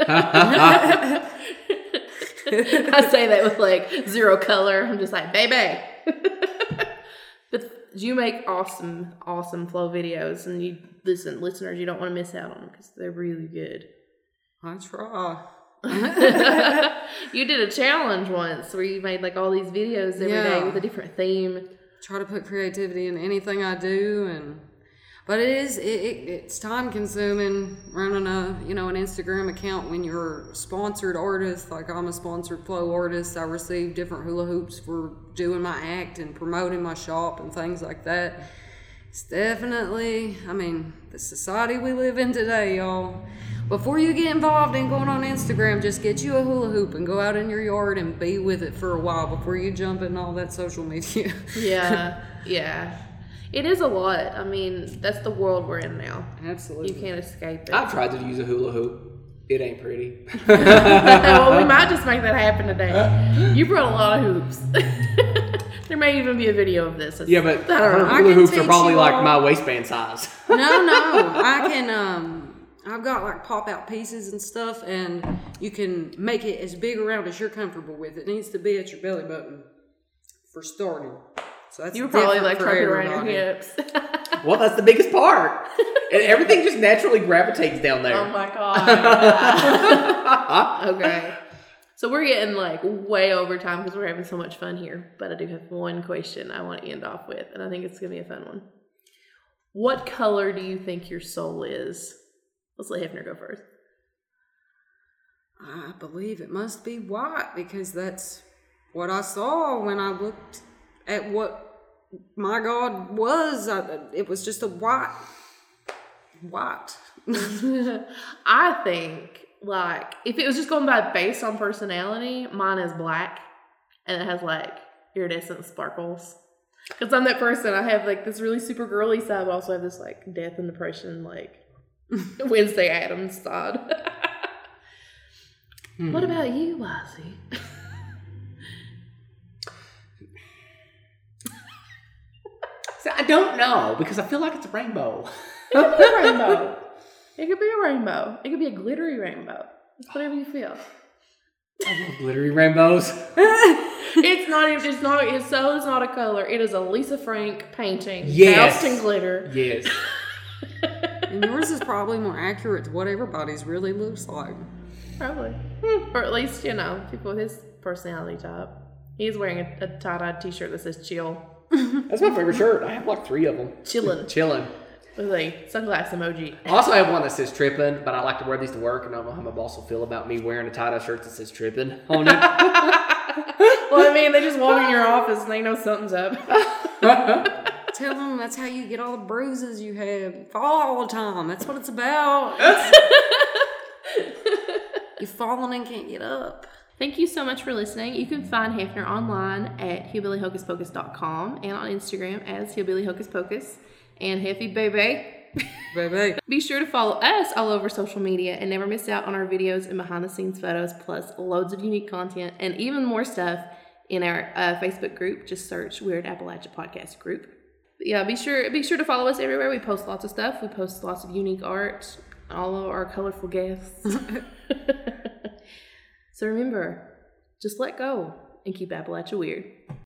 [SPEAKER 1] I say that with like zero color. I'm just like, baby. But you make awesome, awesome flow videos, and you listen, listeners, you don't want to miss out on them because they're really good.
[SPEAKER 2] I try.
[SPEAKER 1] You did a challenge once where you made like all these videos every day
[SPEAKER 2] Yeah.
[SPEAKER 1] with a different theme.
[SPEAKER 2] Try to put creativity in anything I do, and but it is it, it it's time consuming running a you know an Instagram account when you're a sponsored artist. Like I'm a sponsored flow artist. I receive different hula hoops for doing my act and promoting my shop and things like that. It's definitely, I mean, the society we live in today, y'all. before you get involved in going on Instagram, just get you a hula hoop and go out in your yard and be with it for a while before you jump in all that social media.
[SPEAKER 1] Yeah, yeah. It is a lot. I mean, that's the world we're in now.
[SPEAKER 2] Absolutely.
[SPEAKER 1] You can't escape it.
[SPEAKER 3] I've tried to use a hula hoop. It ain't pretty.
[SPEAKER 1] Well, we might just make that happen today. You brought a lot of hoops. There may even be a video of this.
[SPEAKER 3] Yeah, but
[SPEAKER 1] I don't
[SPEAKER 3] her
[SPEAKER 1] know.
[SPEAKER 2] I
[SPEAKER 3] hula
[SPEAKER 2] can
[SPEAKER 3] hoops are
[SPEAKER 2] teach
[SPEAKER 3] probably
[SPEAKER 2] you
[SPEAKER 3] like
[SPEAKER 2] all.
[SPEAKER 3] my waistband size.
[SPEAKER 2] No, no. I can, um, I've got like pop out pieces and stuff, and you can make it as big around as you're comfortable with. It needs to be at your belly button for starting. So that's
[SPEAKER 1] You were probably
[SPEAKER 2] different
[SPEAKER 1] like
[SPEAKER 2] for
[SPEAKER 1] tucking around your
[SPEAKER 2] everybody.
[SPEAKER 1] hips.
[SPEAKER 3] Well, that's the biggest part. And everything just naturally gravitates down there.
[SPEAKER 1] Oh my god. Okay. So we're getting like way over time because we're having so much fun here. But I do have one question I want to end off with, and I think it's gonna be a fun one. What color do you think your soul is? Let's let Hefner go first.
[SPEAKER 2] I believe it must be white because that's what I saw when I looked at what my God was. I, it was just a white, white.
[SPEAKER 1] I think, like, if it was just going by based on personality, mine is black, and it has, like, iridescent sparkles. Because I'm that person. I have, like, this really super girly side, but I also have this, like, death and depression, like, Wednesday Addams side.
[SPEAKER 3] Hmm.
[SPEAKER 1] What about you, Wazzy?
[SPEAKER 3] So I don't know because I feel like it's a rainbow.
[SPEAKER 1] It could be a rainbow. It could be a rainbow. It could be a glittery rainbow. It's whatever you feel.
[SPEAKER 3] I love glittery rainbows.
[SPEAKER 1] It's not even, it's not, it's so it's not a color. It is a Lisa Frank painting.
[SPEAKER 3] Yes.
[SPEAKER 1] Doused in glitter.
[SPEAKER 3] Yes.
[SPEAKER 2] And yours is probably more accurate to what everybody's really looks like.
[SPEAKER 1] Probably. Hmm. Or at least, you know, people with his personality type. He's wearing a, a tie-dye t-shirt that says chill.
[SPEAKER 3] That's my favorite shirt. I have like three of them.
[SPEAKER 1] Chillin'.
[SPEAKER 3] Chilling.
[SPEAKER 1] With a sunglass emoji.
[SPEAKER 3] I also have one that says tripping, but I like to wear these to work, and I don't know how my boss will feel about me wearing a tie-dye shirt that says tripping on it.
[SPEAKER 1] Well, I mean, they just walk in your office and they know something's up.
[SPEAKER 2] Tell them that's how you get all the bruises you have. You fall all the time. That's what it's about. You're falling and can't get up.
[SPEAKER 1] Thank you so much for listening. You can find Hefner online at hillbilly hocus pocus dot com and on Instagram as hillbilly hocus pocus and Heffy Baby.
[SPEAKER 2] Baby.
[SPEAKER 1] Be sure to follow us all over social media and never miss out on our videos and behind the scenes photos, plus loads of unique content and even more stuff in our uh, Facebook group. Just search Weird Appalachia Podcast Group. But yeah, be sure be sure to follow us everywhere. We post lots of stuff. We post lots of unique art, all of our colorful guests. So remember, just let go and keep Appalachia weird.